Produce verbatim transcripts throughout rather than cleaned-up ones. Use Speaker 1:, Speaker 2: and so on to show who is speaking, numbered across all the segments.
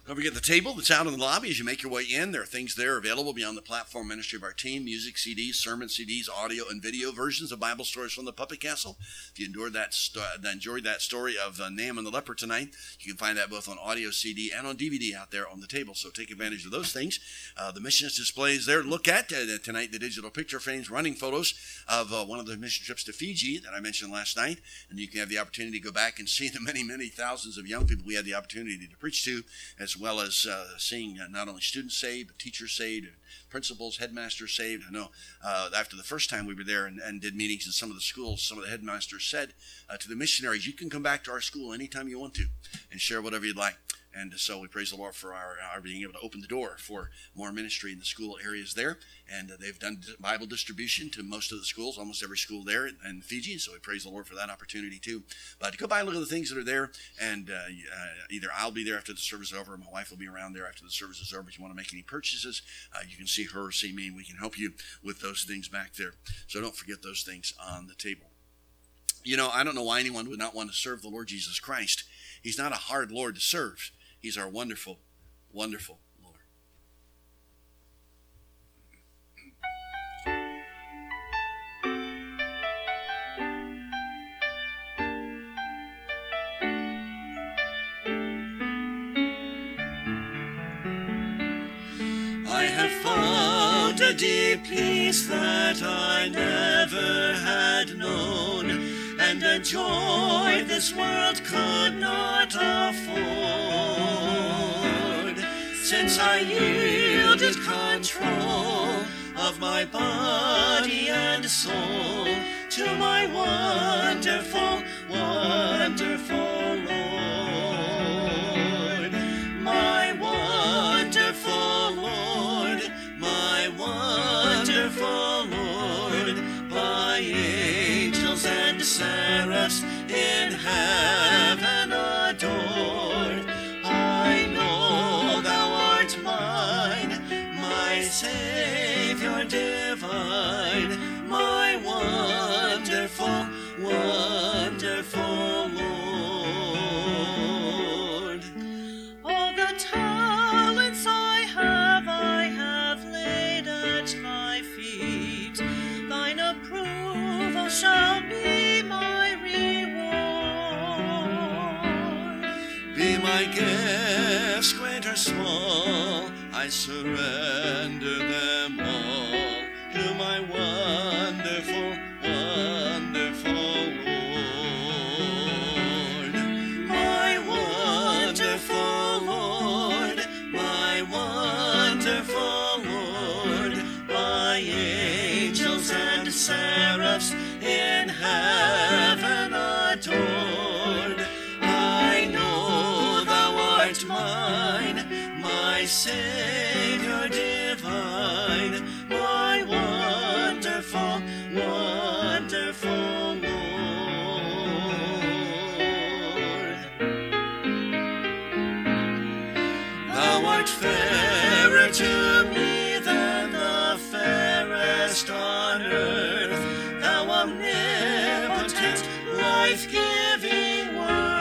Speaker 1: Don't forget the table that's out in the lobby as you make your way in. There are things there available beyond the platform ministry of our team, music C Ds, sermon C Ds, audio and video versions of Bible stories from the Puppet Castle. If you endured that st- enjoyed that story of uh, Naaman the leper tonight, you can find that both on audio C D and on D V D out there on the table. So take advantage of those things. Uh, the missions displays there. Look at uh, tonight the digital picture frames, running photos of uh, one of the mission trips to Fiji that I mentioned last night. And you can have the opportunity to go back and see the many, many thousands of young people we had the opportunity to preach to, as well as uh, seeing uh, not only students saved, but teachers saved, and principals, headmasters saved. I know uh, after the first time we were there and, and did meetings in some of the schools, some of the headmasters said uh, to the missionaries, you can come back to our school anytime you want to and share whatever you'd like. And so we praise the Lord for our, our being able to open the door for more ministry in the school areas there. And uh, they've done Bible distribution to most of the schools, almost every school there in, in Fiji. So we praise the Lord for that opportunity too. But go by and look at the things that are there. And uh, uh, either I'll be there after the service is over, or my wife will be around there after the service is over. If you want to make any purchases, uh, you can see her or see me, and we can help you with those things back there. So don't forget those things on the table. You know, I don't know why anyone would not want to serve the Lord Jesus Christ. He's not a hard Lord to serve. He's our wonderful, wonderful Lord. I have found a deep peace that I never had known, and a joy this world could not afford. Since I yielded control of my body and soul to my wonderful, wonderful Lord, my wonderful Lord, my wonderful Lord, by angels and seraphs in heaven adored. I know thou art mine, my Savior divine, my wonderful, wonderful Lord. All the talents I have, I have laid at thy feet. Thine approval shall be my reward. Be my gifts, great or small, I surrender them all to my wonderful, wonderful Lord. My wonderful Lord, my wonderful Lord, by angels and seraphs in heaven adored. I know thou art mine, my Savior divine, my wonderful, wonderful Lord. Thou art fairer to me than the fairest on earth, thou omnipotent, life-giving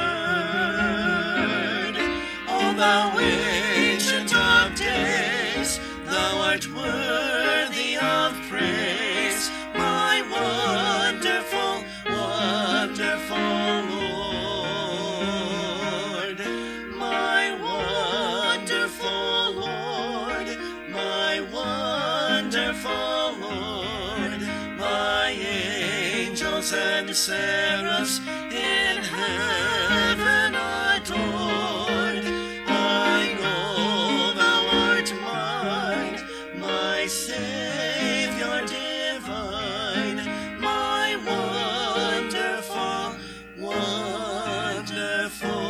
Speaker 1: word. O thou ancient of days, thou art worthy of praise, my wonderful, wonderful Lord, my wonderful Lord, my wonderful Lord, my angels and seraphs in heaven adored. I know thou art mine, my Savior divine, my wonderful, wonderful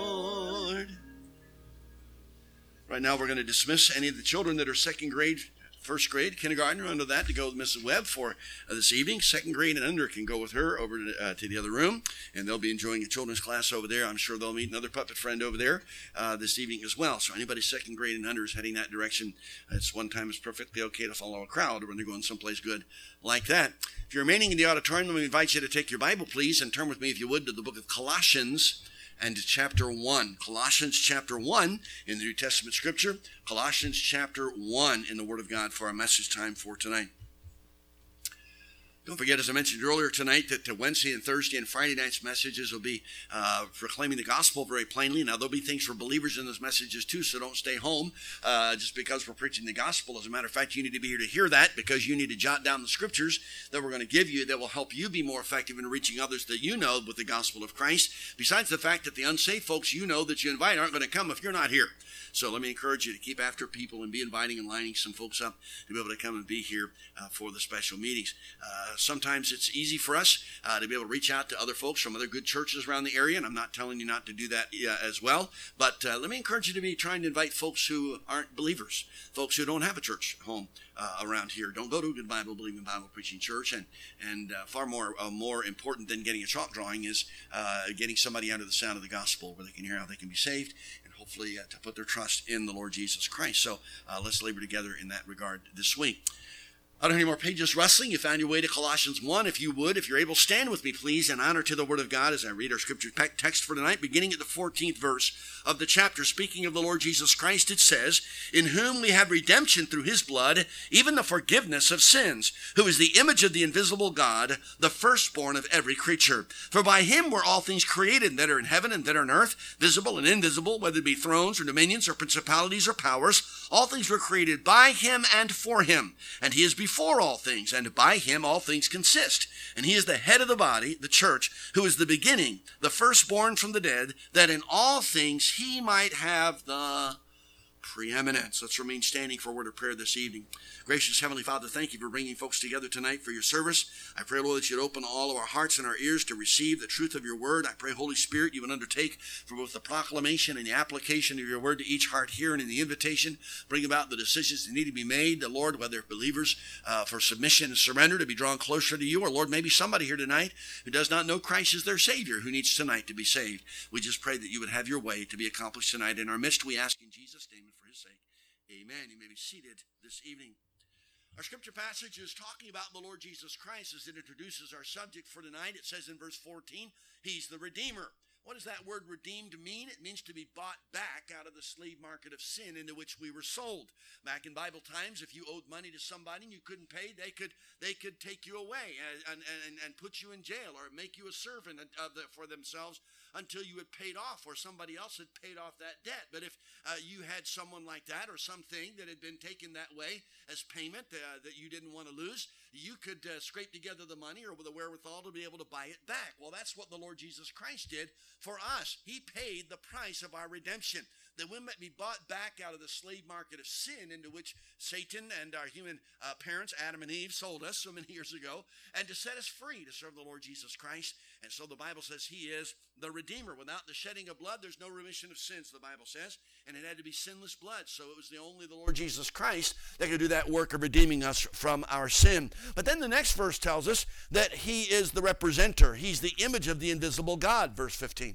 Speaker 1: Lord. Right now we're going to dismiss any of the children that are second grade first grade, kindergartner under that to go with Missus Webb for uh, this evening. Second grade and under can go with her over to, uh, to the other room, and they'll be enjoying a children's class over there. I'm sure they'll meet another puppet friend over there uh, this evening as well. So anybody second grade and under is heading that direction. It's one time it's perfectly okay to follow a crowd when they're going someplace good like that. If you're remaining in the auditorium, let me invite you to take your Bible, please, and turn with me, if you would, to the book of Colossians and to chapter one. Colossians chapter one in the New Testament Scripture. Colossians chapter one in the Word of God for our message time for tonight. Don't forget, as I mentioned earlier tonight, that Wednesday and Thursday and Friday night's messages will be uh, proclaiming the gospel very plainly. Now, there'll be things for believers in those messages too, so don't stay home uh, just because we're preaching the gospel. As a matter of fact, you need to be here to hear that, because you need to jot down the scriptures that we're going to give you that will help you be more effective in reaching others that you know with the gospel of Christ, besides the fact that the unsaved folks you know that you invite aren't going to come if you're not here. So let me encourage you to keep after people and be inviting and lining some folks up to be able to come and be here uh, for the special meetings. Uh, sometimes it's easy for us uh, to be able to reach out to other folks from other good churches around the area, and I'm not telling you not to do that uh, as well. But uh, let me encourage you to be trying to invite folks who aren't believers, folks who don't have a church home uh, around here. Don't go to a good Bible, believing Bible preaching church. And and uh, far more uh, more important than getting a chalk drawing is uh, getting somebody under the sound of the gospel where they can hear how they can be saved, hopefully uh, to put their trust in the Lord Jesus Christ. So uh, let's labor together in that regard this week. I don't have any more pages rustling. You found your way to Colossians one. If you would, if you're able, stand with me, please, in honor to the Word of God as I read our scripture text for tonight, beginning at the fourteenth verse of the chapter. Speaking of the Lord Jesus Christ, it says, "In whom we have redemption through his blood, even the forgiveness of sins, who is the image of the invisible God, the firstborn of every creature. For by him were all things created that are in heaven and that are on earth, visible and invisible, whether it be thrones or dominions or principalities or powers. All things were created by him and for him. And he is before all things, and by him all things consist. And he is the head of the body, the church, who is the beginning, the firstborn from the dead, that in all things he might have the preeminence." Let's remain standing for a word of prayer this evening. Gracious Heavenly Father, thank you for bringing folks together tonight for your service. I pray, Lord, that you'd open all of our hearts and our ears to receive the truth of your word. I pray, Holy Spirit, you would undertake for both the proclamation and the application of your word to each heart here, and in the invitation, bring about the decisions that need to be made, the Lord, whether believers uh, for submission and surrender to be drawn closer to you, or Lord, maybe somebody here tonight who does not know Christ as their Savior, who needs tonight to be saved. We just pray that you would have your way to be accomplished tonight in our midst. We ask in Jesus' name and for his sake. Amen. You may be seated this evening. Our scripture passage is talking about the Lord Jesus Christ as it introduces our subject for tonight. It says in verse fourteen, he's the Redeemer. What does that word redeemed mean? It means to be bought back out of the slave market of sin into which we were sold. Back in Bible times, if you owed money to somebody and you couldn't pay, they could they could take you away and, and, and put you in jail or make you a servant of the, for themselves until you had paid off or somebody else had paid off that debt. But if uh, you had someone like that or something that had been taken that way as payment uh, that you didn't want to lose, you could uh, scrape together the money or with the wherewithal to be able to buy it back. Well, that's what the Lord Jesus Christ did for us. He paid the price of our redemption, that we might be bought back out of the slave market of sin into which Satan and our human uh, parents, Adam and Eve, sold us so many years ago, and to set us free to serve the Lord Jesus Christ. And so the Bible says he is the Redeemer. Without the shedding of blood, there's no remission of sins, the Bible says, and it had to be sinless blood. So it was the only the Lord Jesus Christ that could do that work of redeeming us from our sin. But then the next verse tells us that he is the representer. He's the image of the invisible God, verse fifteen.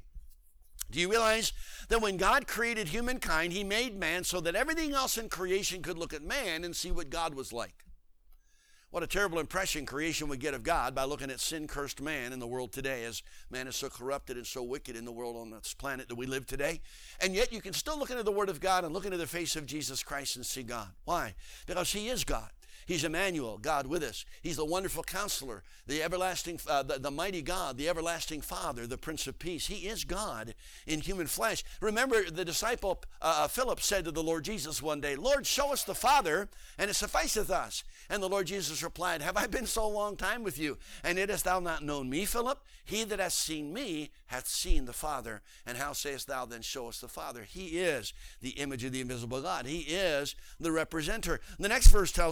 Speaker 1: Do you realize that when God created humankind, he made man so that everything else in creation could look at man and see what God was like? What a terrible impression creation would get of God by looking at sin-cursed man in the world today, as man is so corrupted and so wicked in the world on this planet that we live today. And yet you can still look into the Word of God and look into the face of Jesus Christ and see God. Why? Because he is God. He's Emmanuel, God with us. He's the wonderful counselor, the everlasting, uh, the, the mighty God, the everlasting Father, the Prince of Peace. He is God in human flesh. Remember, the disciple uh, Philip said to the Lord Jesus one day, "Lord, show us the Father, and it sufficeth us." And the Lord Jesus replied, "Have I been so long time with you, and yet hast thou not known me, Philip? He that hath seen me hath seen the Father. And how sayest thou then, show us the Father?" He is the image of the invisible God. He is the representer. The next verse tells us he's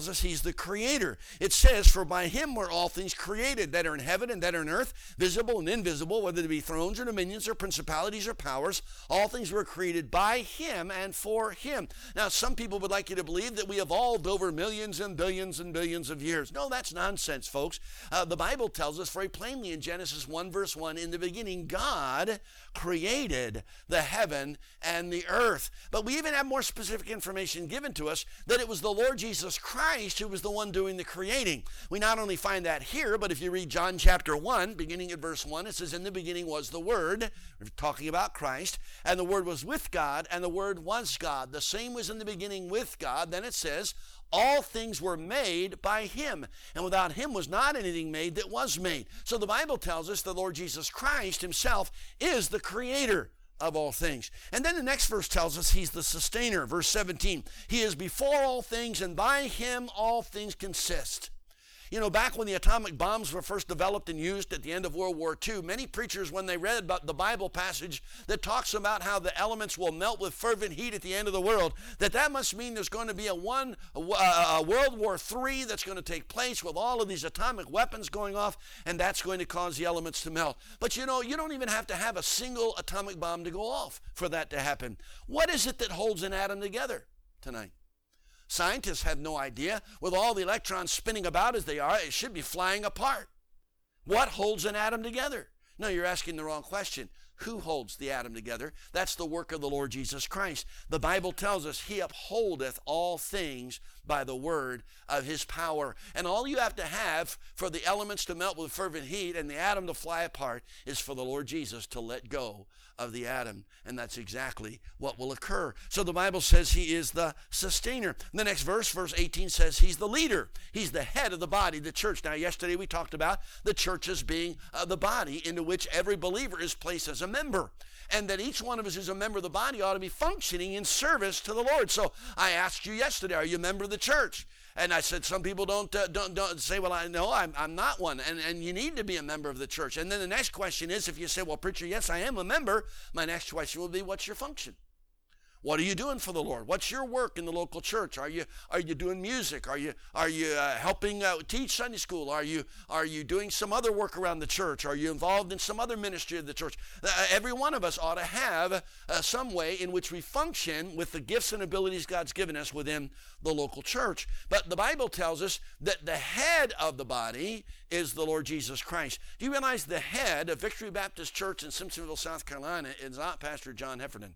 Speaker 1: the creator. It says, for by him were all things created that are in heaven and that are in earth, visible and invisible, whether they be thrones or dominions or principalities or powers. All things were created by him and for him. Now, some people would like you to believe that we evolved over millions and billions and billions of years. No, that's nonsense, folks. Uh, the Bible tells us very plainly in Genesis one verse one, in the beginning God created the heaven and the earth. But we even have more specific information given to us that it was the Lord Jesus Christ who was the one doing the creating. We not only find that here, but if you read John chapter one, beginning at verse one, it says, in the beginning was the Word, we're talking about Christ, and the Word was with God, and the Word was God. The same was in the beginning with God. Then it says, all things were made by him, and without him was not anything made that was made. So the Bible tells us the Lord Jesus Christ himself is the creator of all things. And then the next verse tells us he's the sustainer. Verse seventeen, he is before all things, and by him all things consist. You know, back when the atomic bombs were first developed and used at the end of World War Two, many preachers, when they read about the Bible passage that talks about how the elements will melt with fervent heat at the end of the world, that that must mean there's going to be a one a, a World War Three that's going to take place with all of these atomic weapons going off, and that's going to cause the elements to melt. But you know, you don't even have to have a single atomic bomb to go off for that to happen. What is it that holds an atom together tonight? Scientists have no idea. With all the electrons spinning about as they are, it should be flying apart. What holds an atom together? No, you're asking the wrong question. Who holds the atom together? That's the work of the Lord Jesus Christ. The Bible tells us he upholdeth all things by the word of his power. And all you have to have for the elements to melt with fervent heat and the atom to fly apart is for the Lord Jesus to let go of the atom. And that's exactly what will occur. So the Bible says he is the sustainer. The next verse, verse eighteen, says he's the leader. He's the head of the body, the church. Now, yesterday we talked about the church as being uh, the body into which every believer is placed as a member. And that each one of us who's a member of the body ought to be functioning in service to the Lord. So I asked you yesterday, are you a member of the church? And I said, some people don't uh, don't don't say, well, I know I'm I'm not one, and and you need to be a member of the church. And then the next question is, if you say, well, preacher, yes, I am a member, my next question will be, what's your function? What are you doing for the Lord? What's your work in the local church? Are you are you doing music? Are you are you uh, helping uh, teach Sunday school? Are you are you doing some other work around the church? Are you involved in some other ministry of the church? Uh, every one of us ought to have uh, some way in which we function with the gifts and abilities God's given us within the local church. But the Bible tells us that the head of the body is the Lord Jesus Christ. Do you realize the head of Victory Baptist Church in Simpsonville, South Carolina is not Pastor John Heffernan?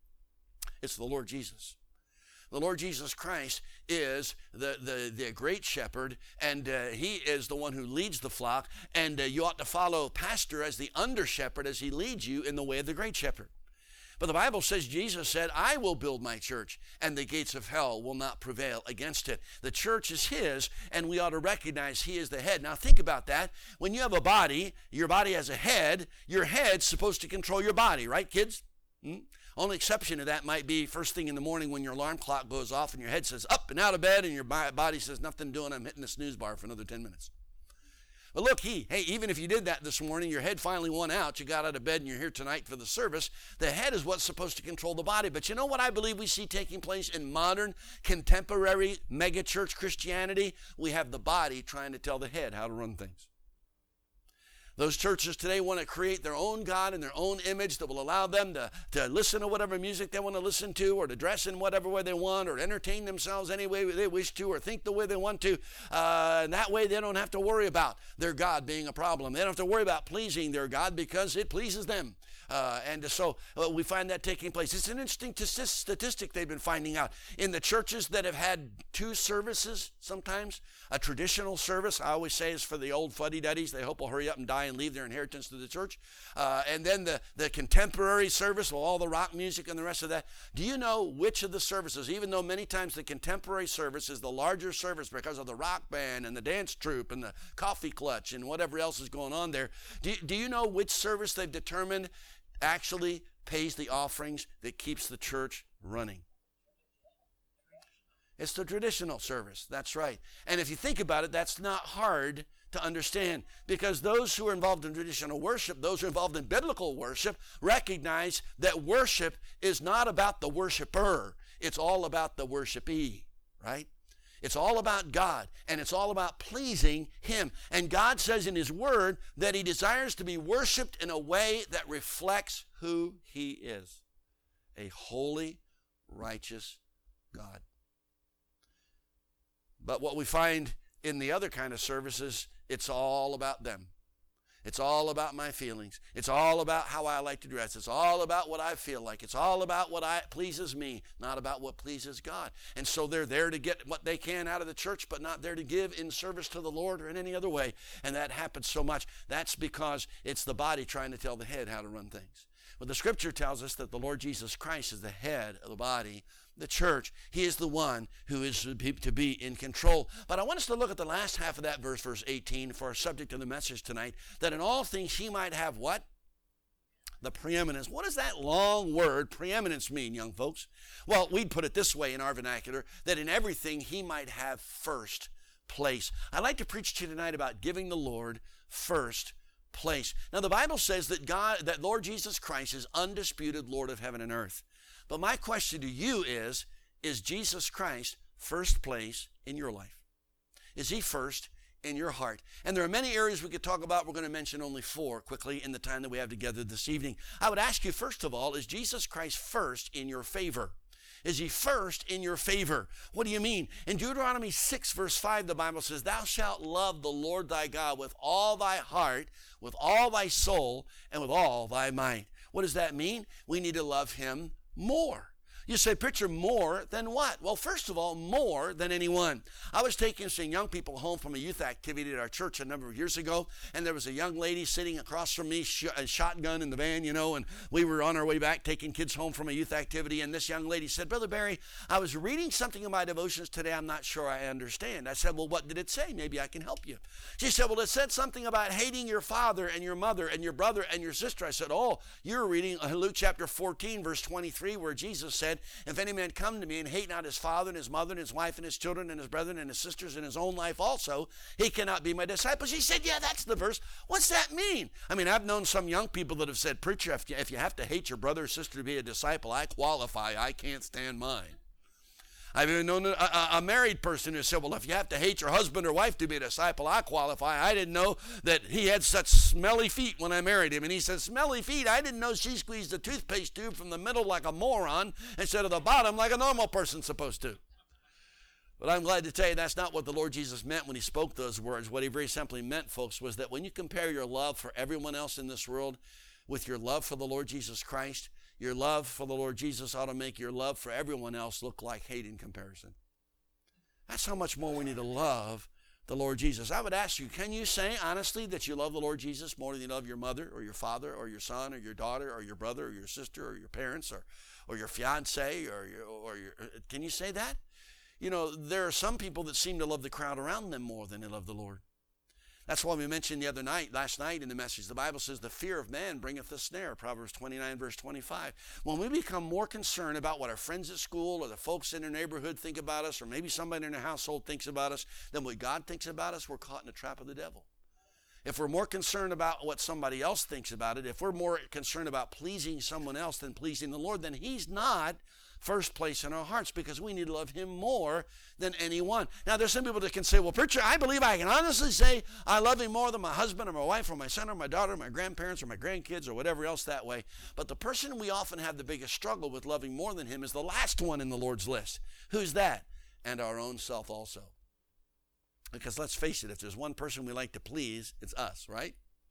Speaker 1: It's the Lord Jesus. The Lord Jesus Christ is the, the, the great shepherd, and uh, he is the one who leads the flock, and uh, you ought to follow pastor as the under shepherd as he leads you in the way of the great shepherd. But the Bible says, Jesus said, I will build my church, and the gates of hell will not prevail against it. The church is his, and we ought to recognize he is the head. Now think about that. When you have a body, your body has a head, your head's supposed to control your body, right, kids? Hmm? Only exception to that might be first thing in the morning when your alarm clock goes off and your head says up and out of bed and your body says nothing doing, I'm hitting the snooze bar for another ten minutes. But look, he, hey, even if you did that this morning, your head finally won out, you got out of bed and you're here tonight for the service, the head is what's supposed to control the body. But you know what I believe we see taking place in modern, contemporary, megachurch Christianity? We have the body trying to tell the head how to run things. Those churches today want to create their own God in their own image that will allow them to, to listen to whatever music they want to listen to, or to dress in whatever way they want, or entertain themselves any way they wish to, or think the way they want to. Uh, and that way they don't have to worry about their God being a problem. They don't have to worry about pleasing their God because it pleases them. Uh, and so uh, we find that taking place. It's an interesting t- statistic they've been finding out. In the churches that have had two services sometimes, a traditional service, I always say, is for the old fuddy-duddies. They hope will hurry up and die and leave their inheritance to the church. Uh, and then the, the contemporary service with all the rock music and the rest of that. Do you know which of the services, even though many times the contemporary service is the larger service because of the rock band and the dance troupe and the coffee clutch and whatever else is going on there, do, do you know which service they've determined actually pays the offerings that keeps the church running? It's the traditional service. That's right. And if you think about it, that's not hard to understand, because those who are involved in traditional worship, those who are involved in biblical worship, recognize that worship is not about the worshiper. It's all about the worshipee, right? It's all about God, and it's all about pleasing Him. And God says in His Word that He desires to be worshiped in a way that reflects who He is, a holy, righteous God. But what we find in the other kind of services, it's all about them. It's all about my feelings. It's all about how I like to dress. It's all about what I feel like. It's all about what I, pleases me, not about what pleases God. And so they're there to get what they can out of the church, but not there to give in service to the Lord or in any other way. And that happens so much. That's because it's the body trying to tell the head how to run things. But the Scripture tells us that the Lord Jesus Christ is the head of the body, the church. He is the one who is to be in control. But I want us to look at the last half of that verse, verse eighteen, for our subject of the message tonight, that in all things He might have what? The preeminence. What does that long word, preeminence, mean, young folks? Well, we'd put it this way in our vernacular, that in everything He might have first place. I'd like to preach to you tonight about giving the Lord first place. Now, the Bible says that God, that Lord Jesus Christ is undisputed Lord of heaven and earth. But my question to you is, is Jesus Christ first place in your life? Is He first in your heart? And there are many areas we could talk about. We're going to mention only four quickly in the time that we have together this evening. I would ask you, first of all, is Jesus Christ first in your favor? Is He first in your favor? What do you mean? In Deuteronomy six, verse five, the Bible says, thou shalt love the Lord thy God with all thy heart, with all thy soul, and with all thy might. What does that mean? We need to love Him more. You say, preacher, more than what? Well, first of all, more than anyone. I was taking some young people home from a youth activity at our church a number of years ago, and there was a young lady sitting across from me, sh- a shotgun in the van, you know, and we were on our way back taking kids home from a youth activity, and this young lady said, Brother Barry, I was reading something in my devotions today I'm not sure I understand. I said, well, what did it say? Maybe I can help you. She said, well, it said something about hating your father and your mother and your brother and your sister. I said, oh, you're reading Luke chapter fourteen, verse twenty-three, where Jesus said, if any man come to me and hate not his father and his mother and his wife and his children and his brethren and his sisters and his own life also, he cannot be my disciple. She said, yeah, that's the verse. What's that mean? I mean, I've known some young people that have said, preacher, if you, if you have to hate your brother or sister to be a disciple, I qualify. I can't stand mine. I've even known a, a, a married person who said, well, if you have to hate your husband or wife to be a disciple, I qualify. I didn't know that he had such smelly feet when I married him. And he said, smelly feet? I didn't know she squeezed the toothpaste tube from the middle like a moron instead of the bottom like a normal person's supposed to. But I'm glad to tell you that's not what the Lord Jesus meant when He spoke those words. What He very simply meant, folks, was that when you compare your love for everyone else in this world with your love for the Lord Jesus Christ, your love for the Lord Jesus ought to make your love for everyone else look like hate in comparison. That's how much more we need to love the Lord Jesus. I would ask you, can you say honestly that you love the Lord Jesus more than you love your mother or your father or your son or your daughter or your brother or your sister or your parents or, or your fiance or your, or your, can you say that? You know, there are some people that seem to love the crowd around them more than they love the Lord. That's why we mentioned the other night, last night in the message, the Bible says the fear of man bringeth a snare, Proverbs twenty-nine, verse twenty-five. When we become more concerned about what our friends at school or the folks in their neighborhood think about us, or maybe somebody in their household thinks about us, than what God thinks about us, we're caught in the trap of the devil. If we're more concerned about what somebody else thinks about it, if we're more concerned about pleasing someone else than pleasing the Lord, then He's not first place in our hearts, because we need to love Him more than anyone. Now, there's some people that can say, well, preacher, I believe I can honestly say I love Him more than my husband or my wife or my son or my daughter or my grandparents or my grandkids or whatever else that way. But the person we often have the biggest struggle with loving more than Him is the last one in the Lord's list. Who's that? And our own self also. Because let's face it, if there's one person we like to please, it's us, right?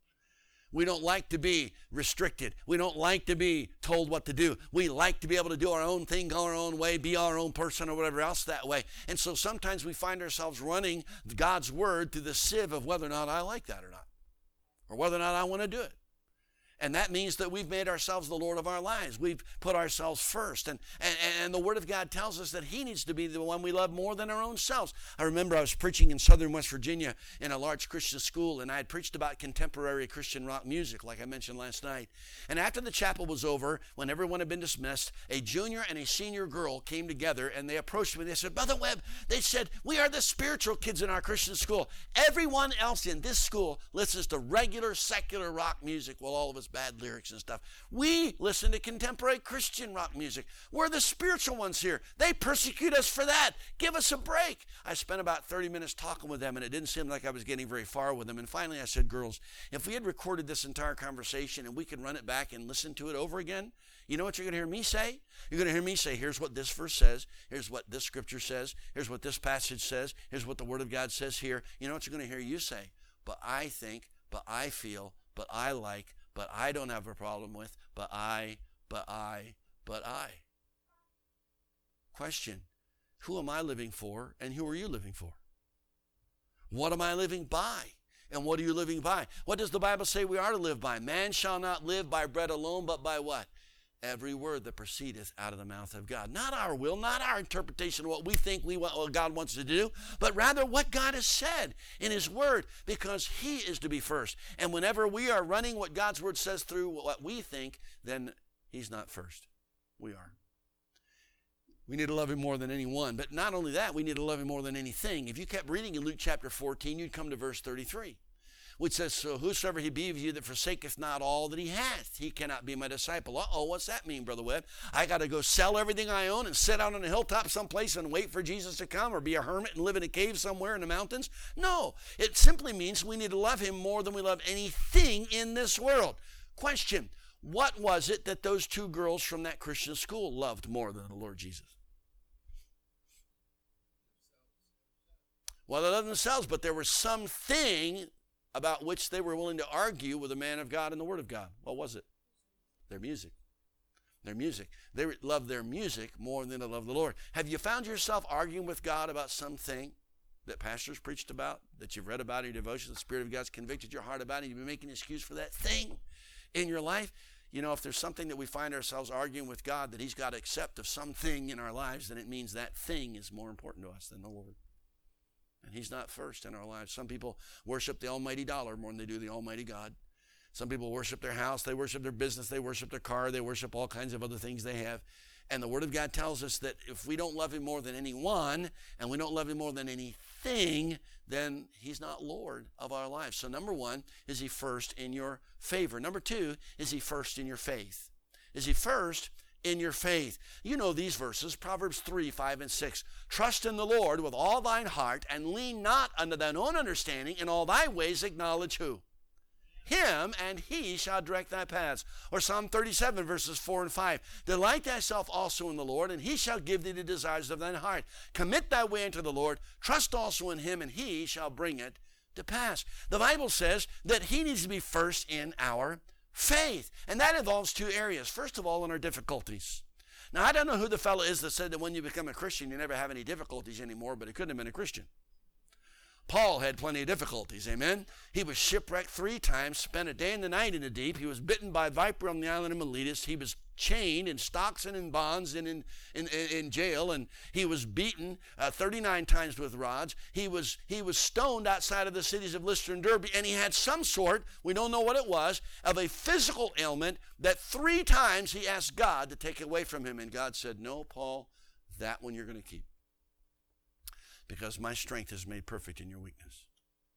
Speaker 1: We don't like to be restricted. We don't like to be told what to do. We like to be able to do our own thing, go our own way, be our own person or whatever else that way. And so sometimes we find ourselves running God's word through the sieve of whether or not I like that or not, or whether or not I want to do it. And that means that we've made ourselves the Lord of our lives. We've put ourselves first. And, and, and the Word of God tells us that He needs to be the one we love more than our own selves. I remember I was preaching in southern West Virginia in a large Christian school, and I had preached about contemporary Christian rock music, like I mentioned last night. And after the chapel was over, when everyone had been dismissed, a junior and a senior girl came together, and they approached me. They said, Brother Webb, they said, we are the spiritual kids in our Christian school. Everyone else in this school listens to regular secular rock music. Well, all of a those bad lyrics and stuff. We listen to contemporary Christian rock music. We're the spiritual ones here. They persecute us for that. Give us a break. I spent about thirty minutes talking with them, and it didn't seem like I was getting very far with them. And finally I said, girls, if we had recorded this entire conversation and we could run it back and listen to it over again, you know what you're going to hear me say? You're going to hear me say, here's what this verse says. Here's what this scripture says. Here's what this passage says. Here's what the Word of God says here. You know what you're going to hear you say? But I think, but I feel, but I like, but I don't have a problem with, but I, but I, but I. Question, who am I living for and who are you living for? What am I living by? And what are you living by? What does the Bible say we are to live by? Man shall not live by bread alone, but by what? Every word that proceedeth out of the mouth of God. Not our will, not our interpretation of what we think we want, what God wants to do, but rather what God has said in His Word, because He is to be first. And whenever we are running what God's Word says through what we think, then He's not first. We are. We need to love Him more than anyone. But not only that, we need to love Him more than anything. If you kept reading in Luke chapter fourteen, you'd come to verse thirty-three. Which says, so whosoever he be of you that forsaketh not all that he hath, he cannot be my disciple. Uh-oh, what's that mean, Brother Webb? I got to go sell everything I own and sit out on a hilltop someplace and wait for Jesus to come, or be a hermit and live in a cave somewhere in the mountains? No, it simply means we need to love Him more than we love anything in this world. Question, what was it that those two girls from that Christian school loved more than the Lord Jesus? Well, they loved themselves, but there was something about which they were willing to argue with a man of God and the Word of God. What was it? Their music. Their music. They loved their music more than they loved the Lord. Have you found yourself arguing with God about something that pastors preached about, that you've read about in your devotion, the Spirit of God's convicted your heart about, and you've been making an excuse for that thing in your life? You know, if there's something that we find ourselves arguing with God that He's got to accept of something in our lives, then it means that thing is more important to us than the Lord. And He's not first in our lives. Some people worship the almighty dollar more than they do the almighty God. Some people worship their house, they worship their business, they worship their car, they worship all kinds of other things they have. And the Word of God tells us that if we don't love Him more than anyone, and we don't love Him more than anything, then He's not Lord of our lives. So number one, is He first in your favor? Number two, is He first in your faith? Is He first in your faith? You know these verses, Proverbs three, five, and six. Trust in the Lord with all thine heart, and lean not unto thine own understanding. In all thy ways acknowledge who? Him, and He shall direct thy paths. Or Psalm thirty-seven, verses four and five. Delight thyself also in the Lord, and He shall give thee the desires of thine heart. Commit thy way unto the Lord. Trust also in Him, and He shall bring it to pass. The Bible says that He needs to be first in our faith. And that involves two areas. First of all, in our difficulties. Now, I don't know who the fellow is that said that when you become a Christian, you never have any difficulties anymore, but he couldn't have been a Christian. Paul had plenty of difficulties, amen? He was shipwrecked three times, spent a day and a night in the deep. He was bitten by a viper on the island of Miletus. He was chained in stocks and in bonds and in, in, in jail, and he was beaten uh, thirty-nine times with rods. He was, he was stoned outside of the cities of Lystra and Derbe, and he had some sort, we don't know what it was, of a physical ailment that three times he asked God to take away from him, and God said, no, Paul, that one you're going to keep, because my strength is made perfect in your weakness.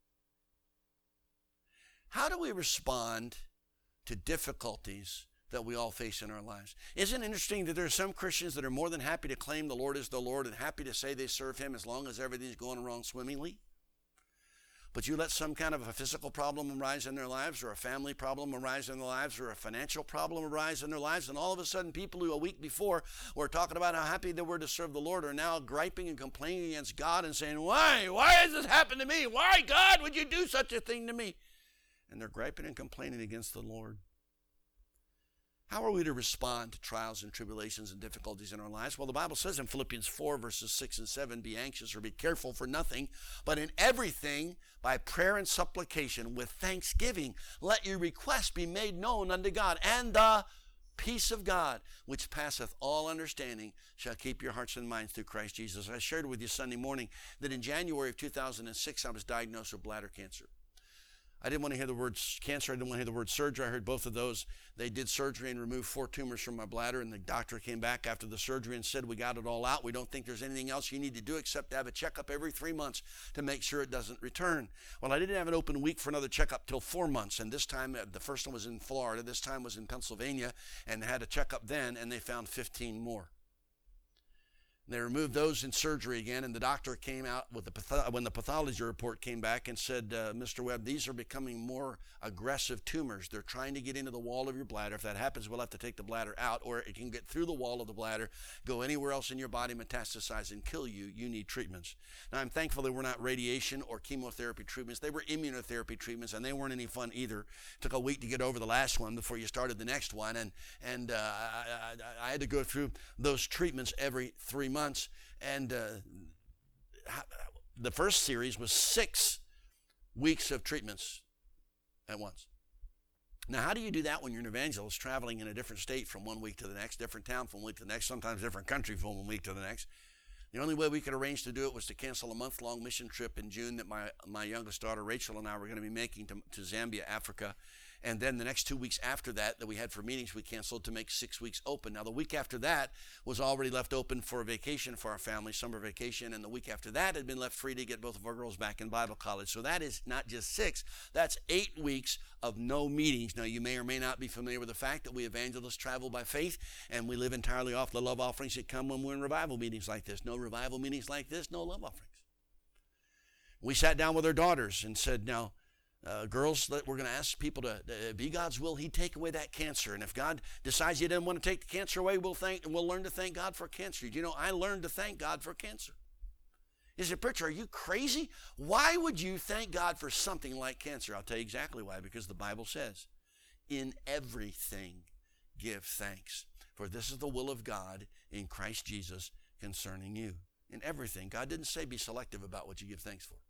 Speaker 1: How do we respond to difficulties that we all face in our lives? Isn't it interesting that there are some Christians that are more than happy to claim the Lord is the Lord and happy to say they serve Him as long as everything's going along swimmingly? But you let some kind of a physical problem arise in their lives, or a family problem arise in their lives, or a financial problem arise in their lives, and all of a sudden people who a week before were talking about how happy they were to serve the Lord are now griping and complaining against God and saying, why? Why has this happened to me? Why, God, would you do such a thing to me? And they're griping and complaining against the Lord. How are we to respond to trials and tribulations and difficulties in our lives? Well, the Bible says in Philippians four, verses six and seven, be anxious or be careful for nothing, but in everything, by prayer and supplication, with thanksgiving, let your requests be made known unto God, and the peace of God, which passeth all understanding, shall keep your hearts and minds through Christ Jesus. I shared with you Sunday morning that in January of two thousand six, I was diagnosed with bladder cancer. I didn't want to hear the word cancer. I didn't want to hear the word surgery. I heard both of those. They did surgery and removed four tumors from my bladder, and the doctor came back after the surgery and said, we got it all out. We don't think there's anything else you need to do except to have a checkup every three months to make sure it doesn't return. Well, I didn't have an open week for another checkup till four months, and this time, the first one was in Florida. This time was in Pennsylvania, and they had a checkup then, and they found fifteen more. They removed those in surgery again, and the doctor came out with the patho- when the pathology report came back and said, uh, Mister Webb, these are becoming more aggressive tumors. They're trying to get into the wall of your bladder. If that happens, we'll have to take the bladder out, or it can get through the wall of the bladder, go anywhere else in your body, metastasize, and kill you. You need treatments. Now, I'm thankful they were not radiation or chemotherapy treatments. They were immunotherapy treatments, and they weren't any fun either. It took a week to get over the last one before you started the next one, and, and uh, I, I, I had to go through those treatments every three months. months, and uh, the first series was six weeks of treatments at once. Now, how do you do that when you're an evangelist traveling in a different state from one week to the next, different town from one week to the next, sometimes different country from one week to the next? The only way we could arrange to do it was to cancel a month-long mission trip in June that my, my youngest daughter, Rachel, and I were going to be making to, to Zambia, Africa. And then the next two weeks after that that we had for meetings, we canceled to make six weeks open. Now, the week after that was already left open for a vacation for our family, summer vacation. And the week after that had been left free to get both of our girls back in Bible college. So that is not just six, that's eight weeks of no meetings. Now, you may or may not be familiar with the fact that we evangelists travel by faith, and we live entirely off the love offerings that come when we're in revival meetings like this. No revival meetings like this, no love offerings. We sat down with our daughters and said, now, Uh, girls, we're going to ask people to uh, be God's will. He'd take away that cancer. And if God decides he doesn't want to take the cancer away, we'll thank, we'll learn to thank God for cancer. You know, I learned to thank God for cancer. You say, preacher, are you crazy? Why would you thank God for something like cancer? I'll tell you exactly why. Because the Bible says, in everything give thanks, for this is the will of God in Christ Jesus concerning you. In everything. God didn't say be selective about what you give thanks for.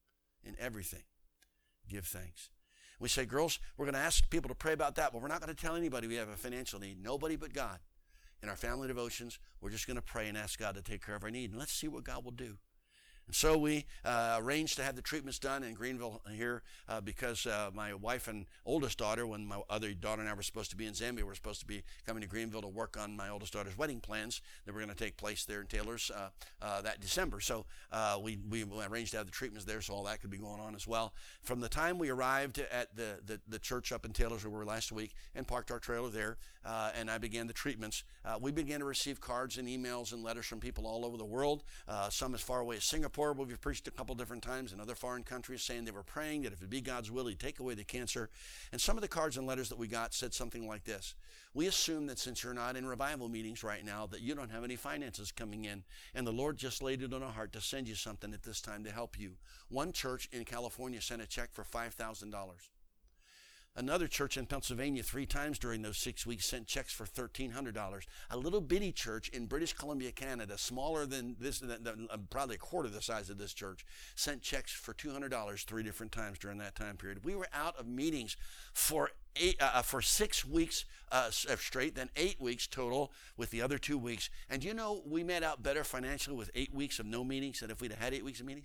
Speaker 1: In everything. Give thanks. We say, girls, we're going to ask people to pray about that, but we're not going to tell anybody we have a financial need. Nobody but God. In our family devotions, we're just going to pray and ask God to take care of our need. And let's see what God will do. And so we uh, arranged to have the treatments done in Greenville here uh, because uh, my wife and oldest daughter, when my other daughter and I were supposed to be in Zambia, we were supposed to be coming to Greenville to work on my oldest daughter's wedding plans that were going to take place there in Taylor's uh, uh, that December. So uh, we, we arranged to have the treatments there so all that could be going on as well. From the time we arrived at the, the, the church up in Taylor's where we were last week and parked our trailer there uh, and I began the treatments, uh, we began to receive cards and emails and letters from people all over the world, uh, some as far away as Singapore, where we've preached a couple different times in other foreign countries, saying they were praying that if it be God's will, he'd take away the cancer. And some of the cards and letters that we got said something like this: we assume that since you're not in revival meetings right now, that you don't have any finances coming in, and the Lord just laid it on our heart to send you something at this time to help you. One church in California sent a check for five thousand dollars. Another church in Pennsylvania three times during those six weeks sent checks for thirteen hundred dollars. A little bitty church in British Columbia, Canada, smaller than this, than, than, uh, probably a quarter the size of this church, sent checks for two hundred dollars three different times during that time period. We were out of meetings for eight, uh, for six weeks uh, straight, then eight weeks total with the other two weeks. And you know, we made out better financially with eight weeks of no meetings than if we'd have had eight weeks of meetings.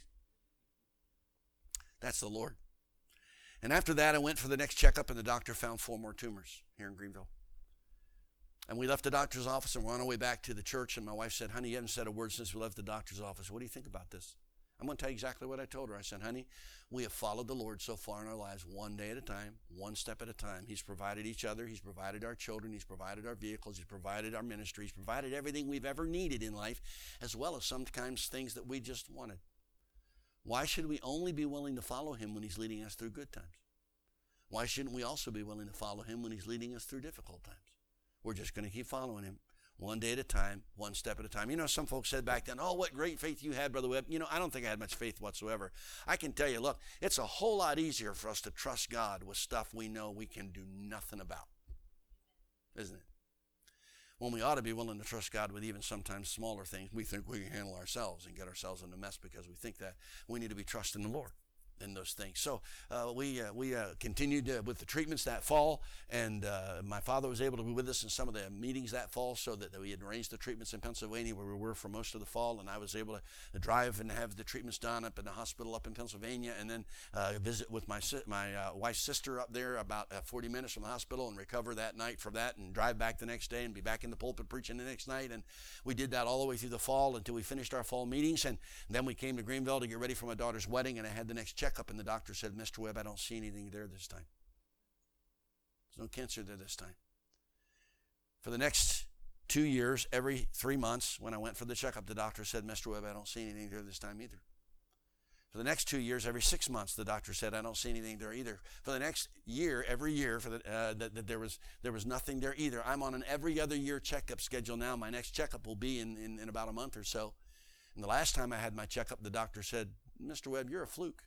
Speaker 1: That's the Lord. And after that, I went for the next checkup, and the doctor found four more tumors here in Greenville. And we left the doctor's office, and we're on our way back to the church, and my wife said, honey, you haven't said a word since we left the doctor's office. What do you think about this? I'm going to tell you exactly what I told her. I said, honey, we have followed the Lord so far in our lives, one day at a time, one step at a time. He's provided each other. He's provided our children. He's provided our vehicles. He's provided our ministry. He's provided everything we've ever needed in life, as well as sometimes things that we just wanted. Why should we only be willing to follow him when he's leading us through good times? Why shouldn't we also be willing to follow him when he's leading us through difficult times? We're just going to keep following him one day at a time, one step at a time. You know, some folks said back then, oh, what great faith you had, Brother Webb. You know, I don't think I had much faith whatsoever. I can tell you, look, it's a whole lot easier for us to trust God with stuff we know we can do nothing about, isn't it? When we ought to be willing to trust God with even sometimes smaller things we think we can handle ourselves and get ourselves in a mess because we think that we need to be trusting the Lord. in those things. So uh, we uh, we uh, continued uh, with the treatments that fall, and uh, my father was able to be with us in some of the meetings that fall, so that, that we had arranged the treatments in Pennsylvania where we were for most of the fall, and I was able to drive and have the treatments done up in the hospital up in Pennsylvania, and then uh, visit with my my uh, wife's sister up there about uh, forty minutes from the hospital, and recover that night from that, and drive back the next day and be back in the pulpit preaching the next night. And we did that all the way through the fall until we finished our fall meetings, and then we came to Greenville to get ready for my daughter's wedding, and I had the next checkup, and the doctor said, Mister Webb, I don't see anything there this time. There's no cancer there this time. For the next two years, every three months, when I went for the checkup, the doctor said, Mister Webb, I don't see anything there this time either. For the next two years, every six months, the doctor said, I don't see anything there either. For the next year, every year, for the, uh, that, that there was there was nothing there either. I'm on an every other year checkup schedule now. My next checkup will be in, in, in about a month or so. And the last time I had my checkup, the doctor said, Mister Webb, you're a fluke.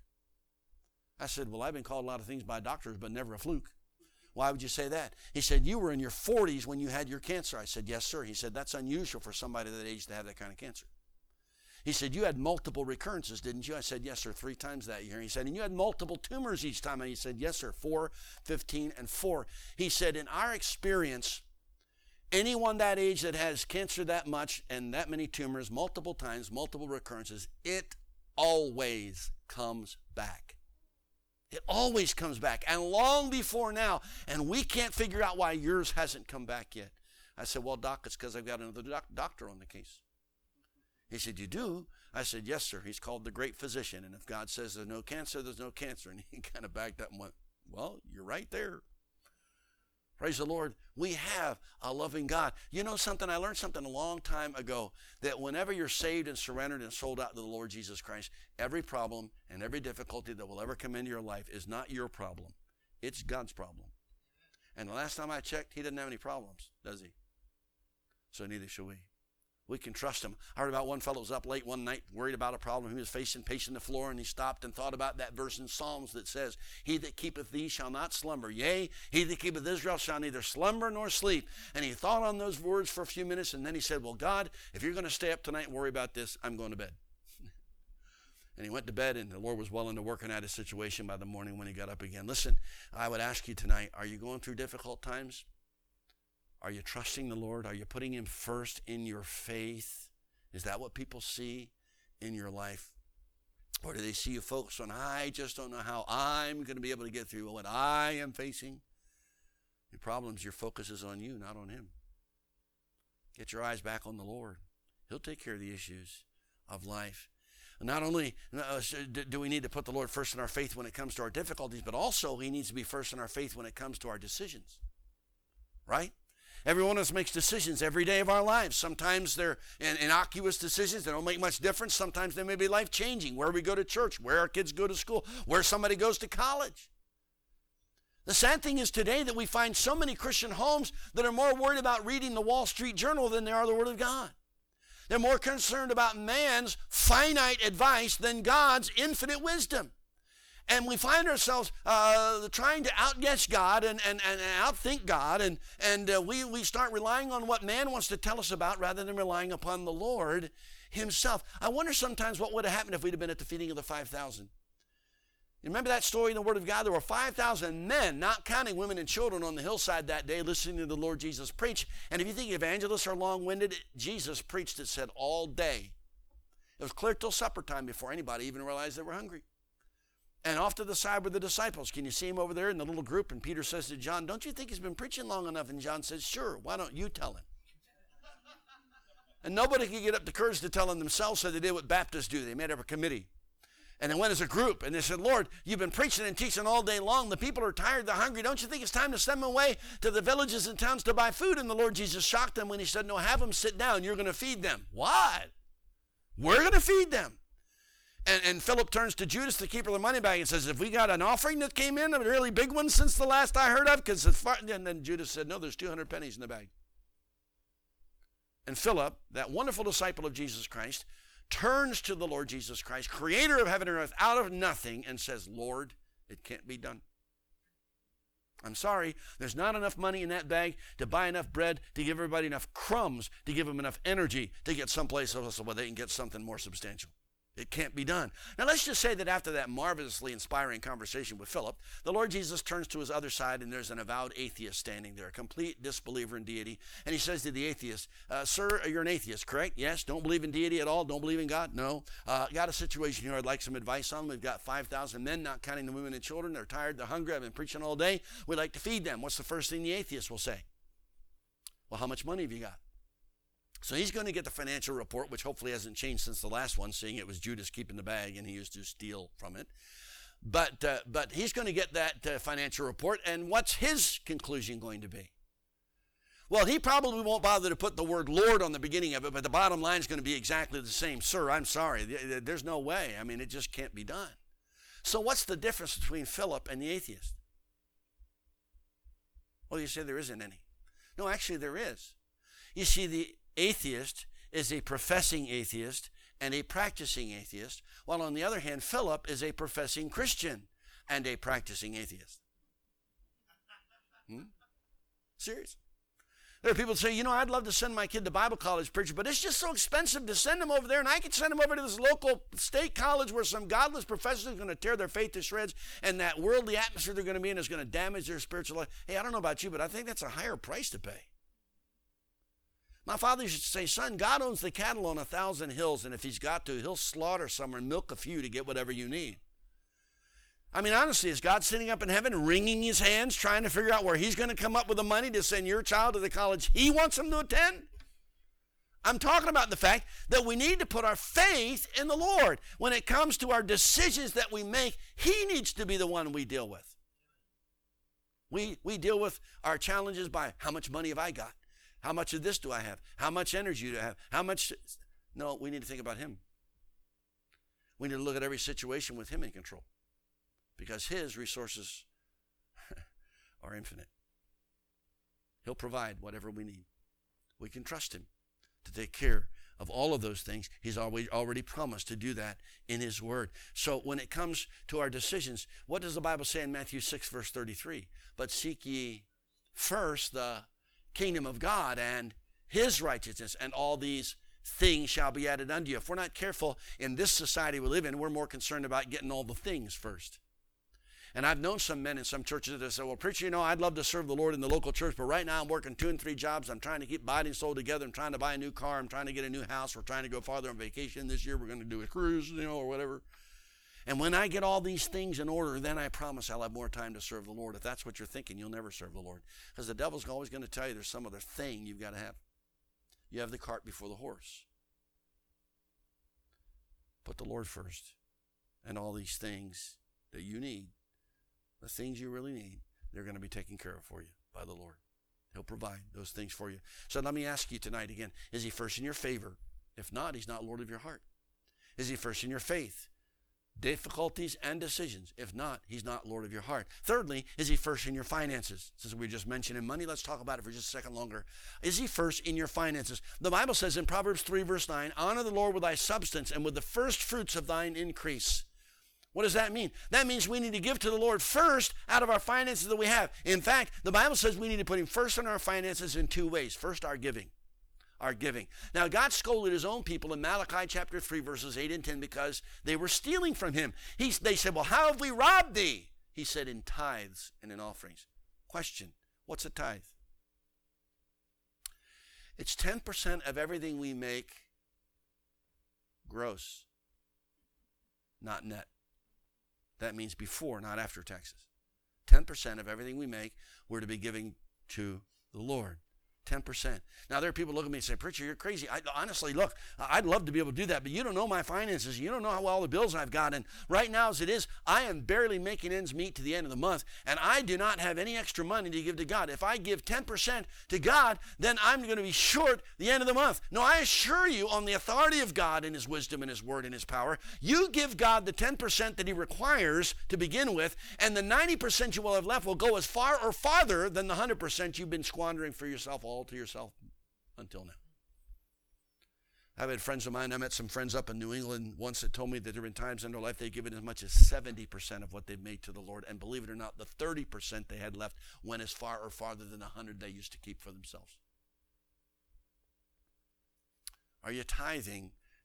Speaker 1: I said, well, I've been called a lot of things by doctors, but never a fluke. Why would you say that? He said, you were in your forties when you had your cancer. I said, yes, sir. He said, that's unusual for somebody that age to have that kind of cancer. He said, you had multiple recurrences, didn't you? I said, yes, sir, three times that year. He said, and you had multiple tumors each time. And he said, yes, sir, four, fifteen, and four. He said, in our experience, anyone that age that has cancer that much and that many tumors, multiple times, multiple recurrences, it always comes back. It always comes back, and long before now, and we can't figure out why yours hasn't come back yet. I said, well, doc, it's because I've got another doc- doctor on the case. He said, you do? I said, yes, sir. He's called the great physician, and if God says there's no cancer, there's no cancer. And he kind of backed up and went, well, you're right there. Praise the Lord. We have a loving God. You know something? I learned something a long time ago, that whenever you're saved and surrendered and sold out to the Lord Jesus Christ, every problem and every difficulty that will ever come into your life is not your problem. It's God's problem. And the last time I checked, he doesn't have any problems, does he? So neither shall we. We can trust him. I heard about one fellow who was up late one night, worried about a problem he was facing, pacing the floor, and he stopped and thought about that verse in Psalms that says, he that keepeth thee shall not slumber. Yea, he that keepeth Israel shall neither slumber nor sleep. And he thought on those words for a few minutes, and then he said, well, God, if you're going to stay up tonight and worry about this, I'm going to bed. And he went to bed, and the Lord was well into working out his situation by the morning when he got up again. Listen, I would ask you tonight, are you going through difficult times? Are you trusting the Lord? Are you putting him first in your faith? Is that what people see in your life? Or do they see you focused on, I just don't know how I'm going to be able to get through what I am facing? Your problems, your focus is on you, not on him. Get your eyes back on the Lord. He'll take care of the issues of life. Not only uh, do we need to put the Lord first in our faith when it comes to our difficulties, but also he needs to be first in our faith when it comes to our decisions. Right? Every one of us makes decisions every day of our lives. Sometimes they're innocuous decisions. They don't make much difference. Sometimes they may be life-changing. Where we go to church, where our kids go to school, where somebody goes to college. The sad thing is today that we find so many Christian homes that are more worried about reading the Wall Street Journal than they are the Word of God. They're more concerned about man's finite advice than God's infinite wisdom. And we find ourselves uh, trying to outguess God and, and, and outthink God, and, and uh, we, we start relying on what man wants to tell us about rather than relying upon the Lord himself. I wonder sometimes what would have happened if we'd have been at the feeding of the five thousand. You remember that story in the Word of God? There were five thousand men, not counting women and children, on the hillside that day listening to the Lord Jesus preach. And if you think evangelists are long-winded, Jesus preached, it said, all day. It was clear till supper time before anybody even realized they were hungry. And off to the side were the disciples. Can you see him over there in the little group? And Peter says to John, don't you think he's been preaching long enough? And John says, sure, why don't you tell him? And nobody could get up the courage to tell him themselves, so they did what Baptists do. They made up a committee. And they went as a group, and they said, Lord, you've been preaching and teaching all day long. The people are tired, they're hungry. Don't you think it's time to send them away to the villages and towns to buy food? And the Lord Jesus shocked them when he said, no, have them sit down. You're going to feed them. What? We're going to feed them. And, and Philip turns to Judas, the keeper of the money bag, and says, have we got an offering that came in, a really big one since the last I heard of? Because And then Judas said, no, there's two hundred pennies in the bag. And Philip, that wonderful disciple of Jesus Christ, turns to the Lord Jesus Christ, creator of heaven and earth, out of nothing, and says, Lord, it can't be done. I'm sorry, there's not enough money in that bag to buy enough bread, to give everybody enough crumbs, to give them enough energy to get someplace else where they can get something more substantial. It can't be done. Now let's just say that after that marvelously inspiring conversation with Philip, the Lord Jesus turns to his other side and there's an avowed atheist standing there, a complete disbeliever in deity. And he says to the atheist, uh, sir, you're an atheist, correct? Yes, don't believe in deity at all? Don't believe in God? No. Uh, got a situation here I'd like some advice on. We've got five thousand men, not counting the women and children. They're tired, they're hungry. I've been preaching all day. We'd like to feed them. What's the first thing the atheist will say? Well, how much money have you got? So he's going to get the financial report, which hopefully hasn't changed since the last one, seeing it was Judas keeping the bag and he used to steal from it. But uh, but he's going to get that uh, financial report, and what's his conclusion going to be? Well, he probably won't bother to put the word Lord on the beginning of it, but the bottom line is going to be exactly the same. Sir, I'm sorry. There's no way. I mean, it just can't be done. So what's the difference between Philip and the atheist? Well, you say there isn't any. No, actually there is. You see, the atheist is a professing atheist and a practicing atheist, while on the other hand, Philip is a professing Christian and a practicing atheist. Hmm? Serious? There are people that say, you know, I'd love to send my kid to Bible college, preacher, but it's just so expensive to send him over there, and I could send him over to this local state college where some godless professor is going to tear their faith to shreds, and that worldly atmosphere they're going to be in is going to damage their spiritual life. Hey, I don't know about you, but I think that's a higher price to pay. My father used to say, son, God owns the cattle on a thousand hills, and if he's got to, he'll slaughter some and milk a few to get whatever you need. I mean, honestly, is God sitting up in heaven wringing his hands trying to figure out where he's going to come up with the money to send your child to the college he wants him to attend? I'm talking about the fact that we need to put our faith in the Lord. When it comes to our decisions that we make, he needs to be the one we deal with. We, we deal with our challenges by how much money have I got? How much of this do I have? How much energy do I have? How much? No, we need to think about him. We need to look at every situation with him in control, because his resources are infinite. He'll provide whatever we need. We can trust him to take care of all of those things. He's always already promised to do that in his word. So when it comes to our decisions, what does the Bible say in Matthew six, verse thirty-three? But seek ye first the kingdom of God and his righteousness, and all these things shall be added unto you. If we're not careful in this society we live in, we're more concerned about getting all the things first. And I've known some men in some churches that say, well, preacher, you know, I'd love to serve the Lord in the local church, but right now I'm working two and three jobs. I'm trying to keep body and soul together. I'm trying to buy a new car. I'm trying to get a new house. We're trying to go farther on vacation this year. We're going to do a cruise, you know, or whatever. And when I get all these things in order, then I promise I'll have more time to serve the Lord. If that's what you're thinking, you'll never serve the Lord. Because the devil's always going to tell you there's some other thing you've got to have. You have the cart before the horse. Put the Lord first. And all these things that you need, the things you really need, they're going to be taken care of for you by the Lord. He'll provide those things for you. So let me ask you tonight again, is he first in your favor? If not, he's not Lord of your heart. Is he first in your faith? Difficulties and decisions. If not, he's not Lord of your heart. Thirdly, is he first in your finances? Since we just mentioned in money, let's talk about it for just a second longer. Is he first in your finances? The Bible says in Proverbs three, verse nine, honor the Lord with thy substance and with the first fruits of thine increase. What does that mean? That means we need to give to the Lord first out of our finances that we have. In fact, the Bible says we need to put him first in our finances in two ways. First, our giving. Our giving. Now, God scolded his own people in Malachi chapter three, verses eight and ten, because they were stealing from him. He, they said, well, how have we robbed thee? He said, in tithes and in offerings. Question, what's a tithe? It's ten percent of everything we make gross, not net. That means before, not after taxes. ten percent of everything we make, we're to be giving to the Lord. ten percent. Now, there are people looking at me and say, preacher, you're crazy. I, honestly, look, I'd love to be able to do that, but you don't know my finances. You don't know how all the bills I've got. And right now, as it is, I am barely making ends meet to the end of the month, and I do not have any extra money to give to God. If I give ten percent to God, then I'm going to be short the end of the month. No, I assure you, on the authority of God and his wisdom and his word and his power, you give God the ten percent that he requires to begin with, and the ninety percent you will have left will go as far or farther than the one hundred percent you've been squandering for yourself all to yourself until now. I've had friends of mine, I met some friends up in New England once that told me that there have been times in their life they've given as much as seventy percent of what they've made to the Lord, and believe it or not, the thirty percent they had left went as far or farther than the one hundred they used to keep for themselves. Are you tithing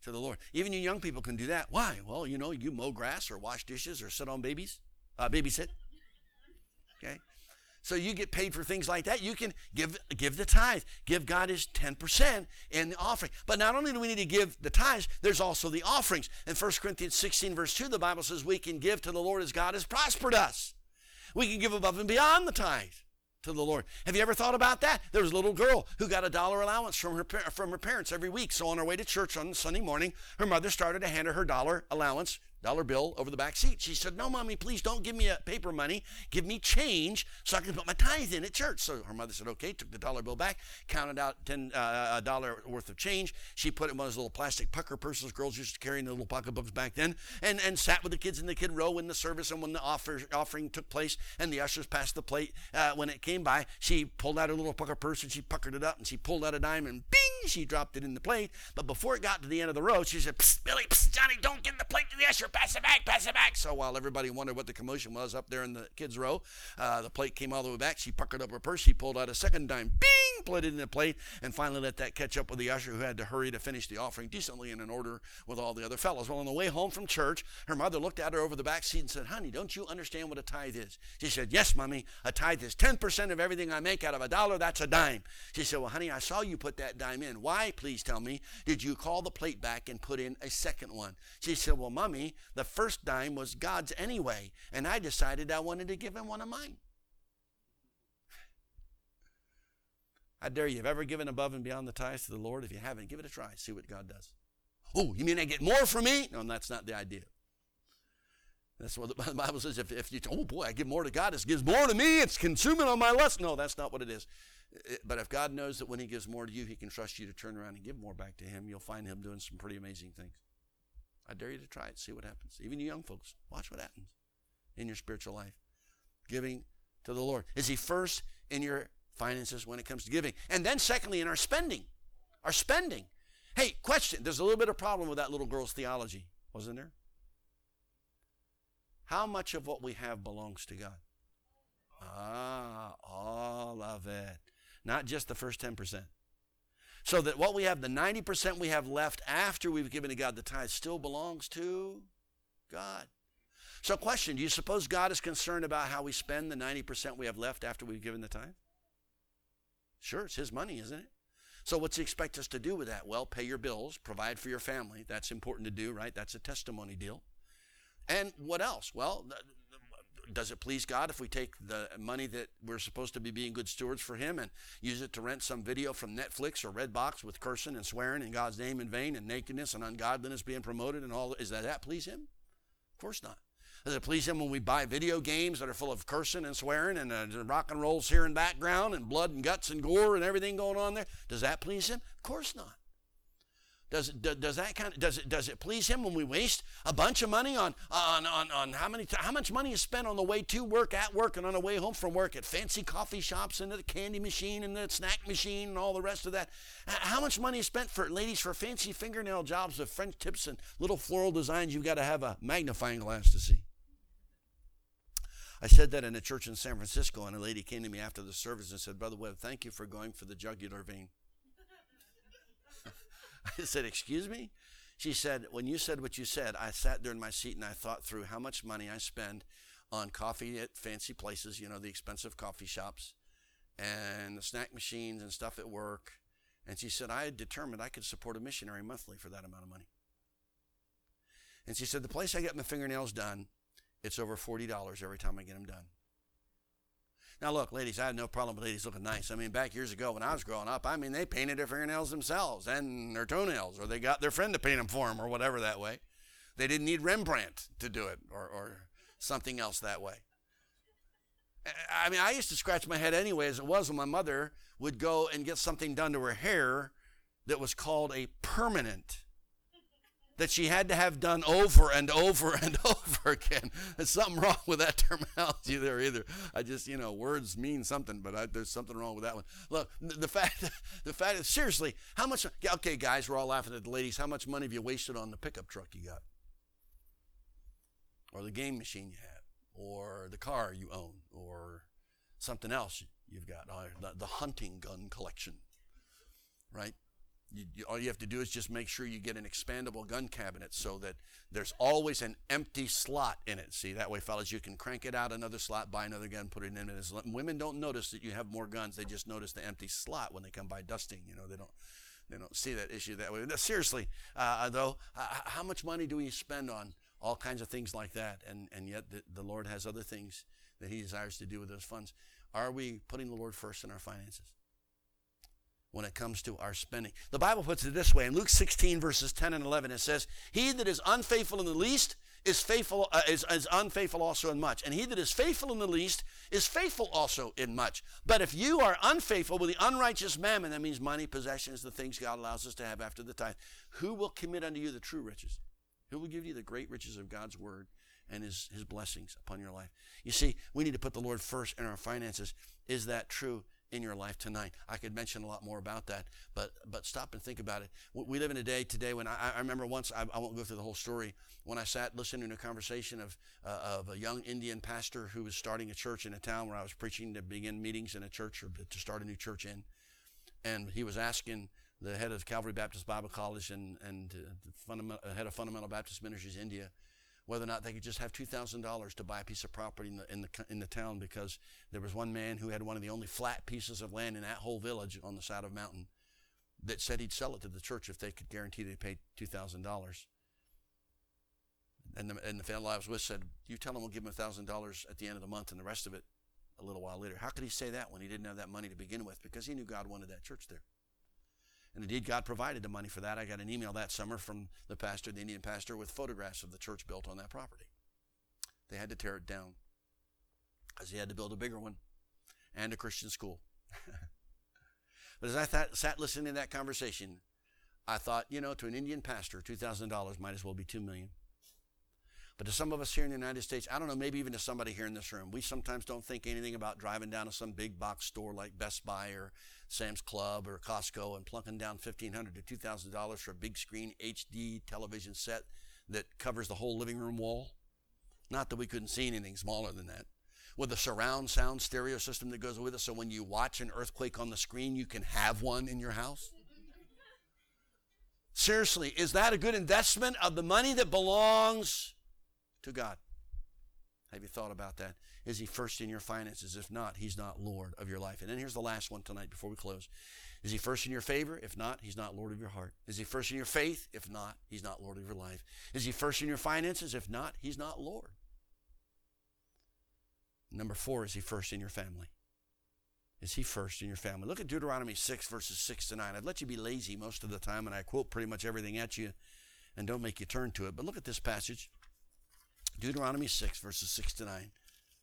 Speaker 1: to the Lord. Even you young people can do that. Why? Well, you know, you mow grass or wash dishes or sit on babies, uh, babysit. Okay? So you get paid for things like that. You can give give the tithe. Give God his ten percent in the offering. But not only do we need to give the tithes, there's also the offerings. In First Corinthians sixteen, verse two, the Bible says we can give to the Lord as God has prospered us. We can give above and beyond the tithe to the Lord. Have you ever thought about that? There was a little girl who got a dollar allowance from her from her parents every week. So on her way to church on Sunday morning, her mother started to hand her her dollar allowance, dollar bill over the back seat. She said, "No, Mommy, please don't give me a paper money. Give me change so I can put my tithe in at church." So her mother said, okay, took the dollar bill back, counted out ten uh, a dollar worth of change. She put it in one of those little plastic pucker purses girls used to carry in the little pocketbooks back then, and, and sat with the kids in the kid row in the service. And when the offer, offering took place and the ushers passed the plate, uh, when it came by, she pulled out her little pucker purse and she puckered it up and she pulled out a dime and bing, she dropped it in the plate. But before it got to the end of the row, she said, "Psst, Billy, psst, Johnny, don't give the plate to the usher. Pass it back, pass it back." So while everybody wondered what the commotion was up there in the kids' row, uh, the plate came all the way back. She puckered up her purse. She pulled out a second dime. Bing! Put it in the plate and finally let that catch up with the usher, who had to hurry to finish the offering decently and in order with all the other fellows. Well, on the way home from church, her mother looked at her over the back seat and said, "Honey, don't you understand what a tithe is?" She said, "Yes, Mommy. A tithe is ten percent of everything I make. Out of a dollar, that's a dime." She said, "Well, honey, I saw you put that dime in. Why, please tell me, did you call the plate back and put in a second one?" She said, "Well, Mommy, the first dime was God's anyway, and I decided I wanted to give him one of mine." I dare you, have ever given above and beyond the tithes to the Lord? If you haven't, give it a try. See what God does. Oh, you mean I get more from me? No, that's not the idea. That's what the Bible says. If, if you, oh boy, I give more to God, it gives more to me, it's consuming on my lust. No, that's not what it is. It, but if God knows that when he gives more to you, he can trust you to turn around and give more back to him, you'll find him doing some pretty amazing things. I dare you to try it, see what happens. Even you young folks, watch what happens in your spiritual life. Giving to the Lord. Is he first in your finances when it comes to giving? And then secondly, in our spending. Our spending. Hey, question. There's a little bit of problem with that little girl's theology, wasn't there? How much of what we have belongs to God? Ah, all of it. Not just the first ten percent. So that what we have, the ninety percent we have left after we've given to God the tithe, still belongs to God. So question, do you suppose God is concerned about how we spend the ninety percent we have left after we've given the tithe? Sure, it's his money, isn't it? So what's he expect us to do with that? Well, pay your bills, provide for your family. That's important to do, right? That's a testimony deal. And what else? Well, does it please God if we take the money that we're supposed to be being good stewards for him and use it to rent some video from Netflix or Redbox with cursing and swearing in God's name in vain and nakedness and ungodliness being promoted and all? Is that that please him? Of course not. Does it please him when we buy video games that are full of cursing and swearing and uh, rock and rolls here in background and blood and guts and gore and everything going on there? Does that please him? Of course not. Does it, does that kind of, does it, does it please him when we waste a bunch of money on, on, on, on how many, how much money is spent on the way to work, at work, and on the way home from work at fancy coffee shops and the candy machine and the snack machine and all the rest of that? How much money is spent for ladies for fancy fingernail jobs with French tips and little floral designs you've got to have a magnifying glass to see? I said that in a church in San Francisco, and a lady came to me after the service and said, "Brother Webb, thank you for going for the jugular vein." I said, "Excuse me?" She said, "When you said what you said, I sat there in my seat and I thought through how much money I spend on coffee at fancy places, you know, the expensive coffee shops and the snack machines and stuff at work." And she said, "I had determined I could support a missionary monthly for that amount of money." And she said, "The place I get my fingernails done, it's over forty dollars every time I get them done." Now, look, ladies, I had no problem with ladies looking nice. I mean, back years ago when I was growing up, I mean, they painted their fingernails themselves and their toenails, or they got their friend to paint them for them or whatever that way. They didn't need Rembrandt to do it or, or something else that way. I mean, I used to scratch my head anyway as it was when my mother would go and get something done to her hair that was called a permanent, that she had to have done over and over and over again. There's something wrong with that terminology there either. I just, you know, words mean something, but I, there's something wrong with that one. Look, the, the fact, the fact is, seriously, how much, okay, guys, we're all laughing at the ladies. How much money have you wasted on the pickup truck you got? Or the game machine you have? Or the car you own? Or something else you've got? Or the, the hunting gun collection, right? You, you, all you have to do is just make sure you get an expandable gun cabinet so that there's always an empty slot in it. See, that way, fellas, you can crank it out another slot, buy another gun, put it in it. Women don't notice that you have more guns. They just notice the empty slot when they come by dusting. You know, they don't they don't see that issue that way. Seriously, uh, though, uh, how much money do we spend on all kinds of things like that? And, and yet the, the Lord has other things that he desires to do with those funds. Are we putting the Lord first in our finances when it comes to our spending? The Bible puts it this way. In Luke sixteen, verses ten and eleven, it says, he that is unfaithful in the least is faithful uh, is, is unfaithful also in much. And he that is faithful in the least is faithful also in much. But if you are unfaithful with the unrighteous mammon, that means money, possessions, the things God allows us to have after the tithe, who will commit unto you the true riches? Who will give you the great riches of God's word and his, his blessings upon your life? You see, we need to put the Lord first in our finances. Is that true in your life tonight? I could mention a lot more about that, but but stop and think about it. We live in a day today when I, I remember once, I, I won't go through the whole story, when I sat listening to a conversation of uh, of a young Indian pastor who was starting a church in a town where I was preaching to begin meetings in a church or to start a new church in. And he was asking the head of Calvary Baptist Bible College and, and uh, the fundamental, head of Fundamental Baptist Ministries India, whether or not they could just have two thousand dollars to buy a piece of property in the, in the in the town, because there was one man who had one of the only flat pieces of land in that whole village on the side of a mountain that said he'd sell it to the church if they could guarantee they paid two thousand dollars. And the, and the fellow I was with said, you tell him we'll give him one thousand dollars at the end of the month and the rest of it a little while later. How could he say that when he didn't have that money to begin with? Because he knew God wanted that church there. And indeed, God provided the money for that. I got an email that summer from the pastor, the Indian pastor, with photographs of the church built on that property. They had to tear it down because he had to build a bigger one and a Christian school. But as I thought, sat listening to that conversation, I thought, you know, to an Indian pastor, two thousand dollars might as well be two million dollars. But to some of us here in the United States, I don't know, maybe even to somebody here in this room, we sometimes don't think anything about driving down to some big box store like Best Buy or Sam's Club or Costco and plunking down fifteen hundred dollars to two thousand dollars for a big screen H D television set that covers the whole living room wall. Not that we couldn't see anything smaller than that. With a surround sound stereo system that goes with it, so when you watch an earthquake on the screen, you can have one in your house. Seriously, is that a good investment of the money that belongs to God? Have you thought about that? Is he first in your finances? If not, he's not Lord of your life. And then here's the last one tonight before we close. Is he first in your favor? If not, he's not Lord of your heart. Is he first in your faith? If not, he's not Lord of your life. Is he first in your finances? If not, he's not Lord. Number four, is he first in your family? Is he first in your family? Look at Deuteronomy six, verses six to nine. I'd let you be lazy most of the time, and I quote pretty much everything at you and don't make you turn to it. But look at this passage. Deuteronomy six, verses six to nine.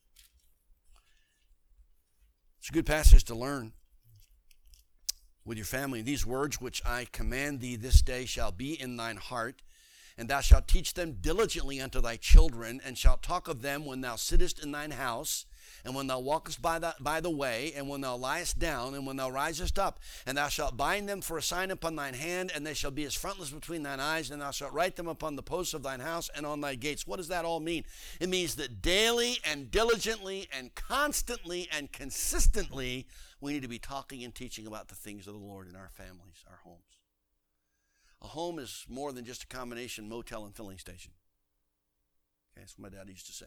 Speaker 1: It's a good passage to learn with your family. These words which I command thee this day shall be in thine heart, and thou shalt teach them diligently unto thy children, and shalt talk of them when thou sittest in thine house, and when thou walkest by the, by the way, and when thou liest down, and when thou risest up. And thou shalt bind them for a sign upon thine hand, and they shall be as frontlets between thine eyes, and thou shalt write them upon the posts of thine house and on thy gates. What does that all mean? It means that daily and diligently and constantly and consistently, we need to be talking and teaching about the things of the Lord in our families, our homes. A home is more than just a combination motel and filling station. Okay, that's what my dad used to say.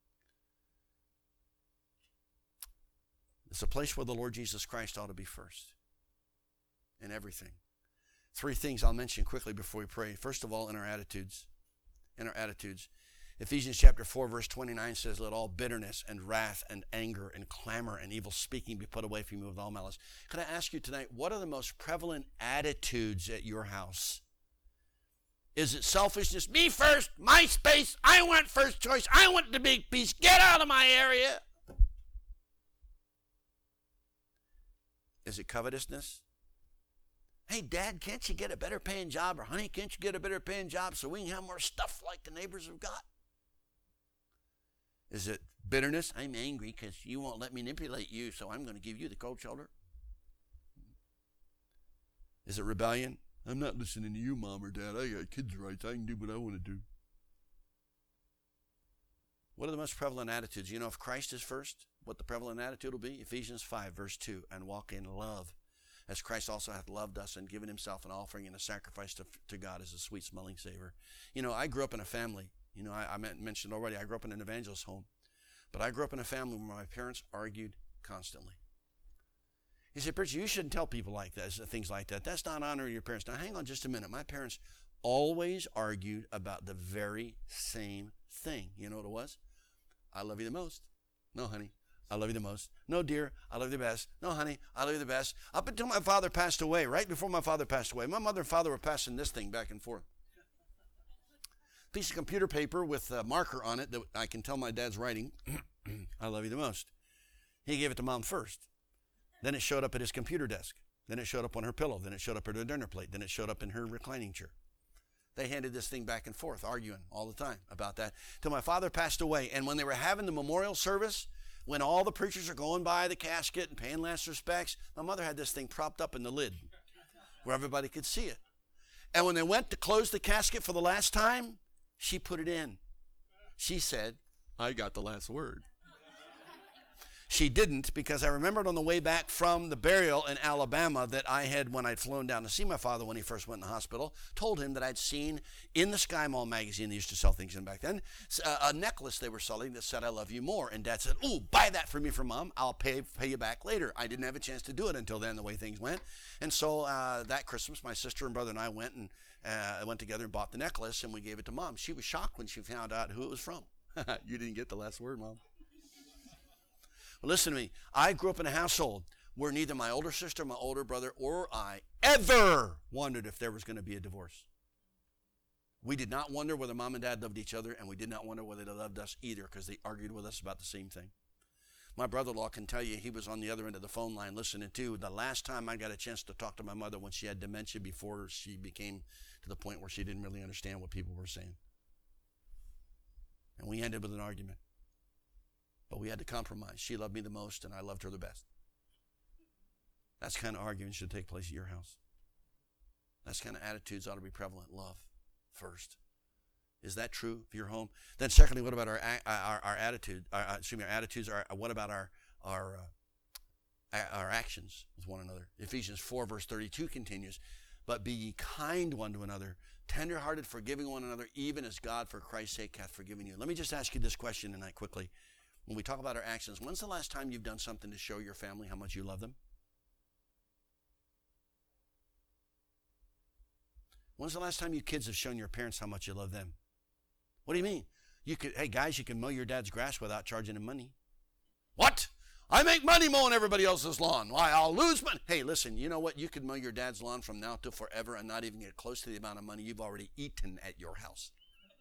Speaker 1: It's a place where the Lord Jesus Christ ought to be first in everything. Three things I'll mention quickly before we pray. First of all, in our attitudes. In our attitudes. Ephesians chapter four, verse twenty-nine says, let all bitterness and wrath and anger and clamor and evil speaking be put away from you with all malice. Could I ask you tonight, what are the most prevalent attitudes at your house? Is it selfishness? Me first, my space, I want first choice, I want the big piece, get out of my area. Is it covetousness? Hey, Dad, can't you get a better paying job? Or, honey, can't you get a better paying job so we can have more stuff like the neighbors have got? Is it bitterness? I'm angry because you won't let me manipulate you, so I'm going to give you the cold shoulder. Is it rebellion? I'm not listening to you, Mom or Dad. I got kids' rights. I can do what I want to do. What are the most prevalent attitudes? You know, if Christ is first, what the prevalent attitude will be? Ephesians five, verse two, and walk in love as Christ also hath loved us and given himself an offering and a sacrifice to, to God as a sweet smelling savor. You know, I grew up in a family, you know, I, I mentioned already, I grew up in an evangelist home, but I grew up in a family where my parents argued constantly. You say, preacher, you shouldn't tell people like that, things like that. That's not honoring your parents. Now, hang on just a minute. My parents always argued about the very same thing. You know what it was? I love you the most. No, honey, I love you the most. No, dear, I love you the best. No, honey, I love you the best. Up until my father passed away, right before my father passed away, my mother and father were passing this thing back and forth. Piece of computer paper with a marker on it that I can tell my dad's writing. I love you the most. He gave it to mom first. Then it showed up at his computer desk. Then it showed up on her pillow. Then it showed up at her dinner plate. Then it showed up in her reclining chair. They handed this thing back and forth, arguing all the time about that, till my father passed away. And when they were having the memorial service, when all the preachers are going by the casket and paying last respects, my mother had this thing propped up in the lid where everybody could see it. And when they went to close the casket for the last time, she put it in. She said, I got the last word. She didn't, because I remembered on the way back from the burial in Alabama that I had, when I'd flown down to see my father when he first went in the hospital, told him that I'd seen in the Sky Mall magazine, they used to sell things in back then, a, a necklace they were selling that said, I love you more. And Dad said, ooh, buy that for me for Mom. I'll pay, pay you back later. I didn't have a chance to do it until then, the way things went. And so uh, that Christmas, my sister and brother and I went and uh, went together and bought the necklace, and we gave it to Mom. She was shocked when she found out who it was from. You didn't get the last word, Mom. Well, listen to me. I grew up in a household where neither my older sister, my older brother, or I ever wondered if there was going to be a divorce. We did not wonder whether Mom and Dad loved each other, and we did not wonder whether they loved us either, because they argued with us about the same thing. My brother-in-law can tell you, he was on the other end of the phone line listening to the last time I got a chance to talk to my mother when she had dementia, before she became to the point where she didn't really understand what people were saying. And we ended with an argument. But we had to compromise. She loved me the most, and I loved her the best. That's the kind of arguing should take place at your house. That's the kind of attitudes ought to be prevalent. Love first. Is that true of your home? Then secondly, what about our our, our attitude? Our, excuse me, our attitudes. Our, what about our our uh, our actions with one another? Ephesians four verse thirty-two continues, but be ye kind one to another, tenderhearted, forgiving one another, even as God for Christ's sake hath forgiven you. Let me just ask you this question tonight quickly. When we talk about our actions, when's the last time you've done something to show your family how much you love them? When's the last time you kids have shown your parents how much you love them? What do you mean? You could, hey guys, you can mow your dad's grass without charging him money. What? I make money mowing everybody else's lawn. Why, I'll lose money. Hey, listen, you know what? You could mow your dad's lawn from now to forever and not even get close to the amount of money you've already eaten at your house.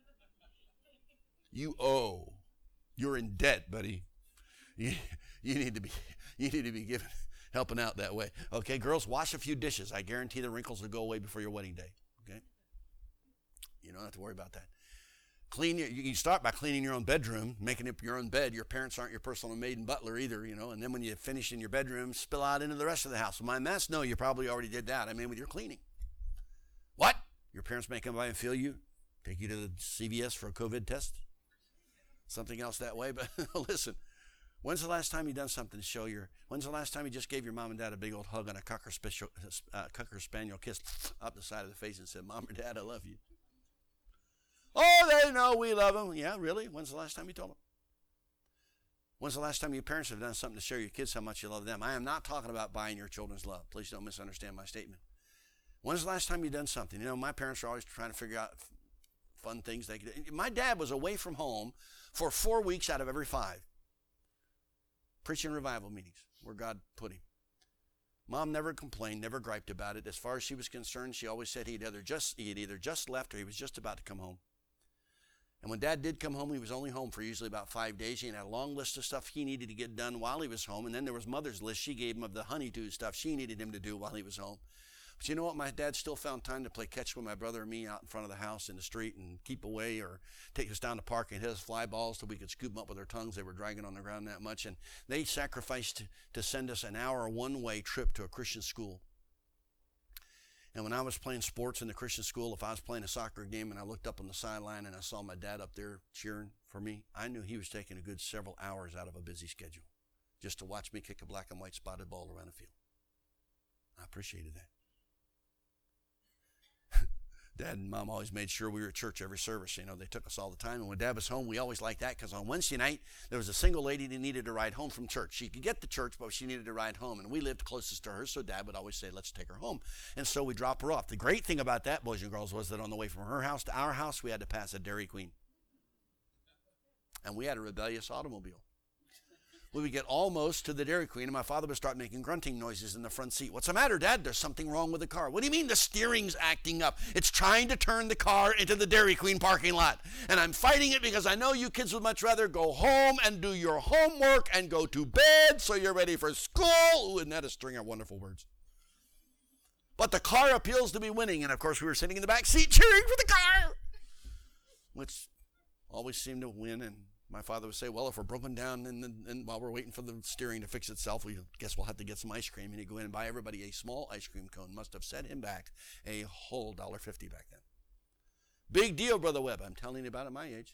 Speaker 1: You owe. You're in debt, buddy. You, you need to be you need to be given helping out that way. Okay, girls, wash a few dishes. I guarantee the wrinkles will go away before your wedding day. Okay? You don't have to worry about that. Clean your, you can start by cleaning your own bedroom, making up your own bed. Your parents aren't your personal maid and butler either, you know. And then when you finish in your bedroom, spill out into the rest of the house. My mess? No, you probably already did that. I mean, with your cleaning. What? Your parents may come by and feel you, take you to the C V S for a COVID test? Something else that way, but listen, when's the last time you done something to show your, when's the last time you just gave your mom and dad a big old hug and a cocker, special, uh, cocker spaniel kiss up the side of the face and said, Mom or Dad, I love you? Oh, they know we love them. Yeah, really? When's the last time you told them? When's the last time your parents have done something to show your kids how much you love them? I am not talking about buying your children's love. Please don't misunderstand my statement. When's the last time you done something? You know, my parents are always trying to figure out fun things they could do. My dad was away from home for four weeks out of every five. Preaching revival meetings where God put him. Mom never complained, never griped about it. As far as she was concerned, she always said he'd either just he had either just left or he was just about to come home. And when Dad did come home, he was only home for usually about five days. He had a long list of stuff he needed to get done while he was home. And then there was Mother's list. She gave him of the honeydew stuff she needed him to do while he was home. But you know what? My dad still found time to play catch with my brother and me out in front of the house in the street and keep away, or take us down the park and hit us fly balls so we could scoop them up with our tongues. They were dragging on the ground that much. And they sacrificed to, to send us an hour one-way trip to a Christian school. And when I was playing sports in the Christian school, if I was playing a soccer game and I looked up on the sideline and I saw my dad up there cheering for me, I knew he was taking a good several hours out of a busy schedule just to watch me kick a black and white spotted ball around the field. I appreciated that. Dad and Mom always made sure we were at church every service. You know, they took us all the time. And when Dad was home, we always liked that because on Wednesday night, there was a single lady that needed to ride home from church. She could get to church, but she needed to ride home. And we lived closest to her, so Dad would always say, let's take her home. And so we drop her off. The great thing about that, boys and girls, was that on the way from her house to our house, we had to pass a Dairy Queen. And we had a rebellious automobile. We would get almost to the Dairy Queen, and my father would start making grunting noises in the front seat. What's the matter, Dad? There's something wrong with the car. What do you mean the steering's acting up? It's trying to turn the car into the Dairy Queen parking lot. And I'm fighting it because I know you kids would much rather go home and do your homework and go to bed so you're ready for school. Ooh, isn't that a string of wonderful words? But the car appeals to be winning. And, of course, we were sitting in the back seat cheering for the car, which always seemed to win. And my father would say, well, if we're broken down and, and while we're waiting for the steering to fix itself, we guess we'll have to get some ice cream. And he'd go in and buy everybody a small ice cream cone. Must have set him back a whole one dollar fifty back then. Big deal, Brother Webb. I'm telling you about it at my age.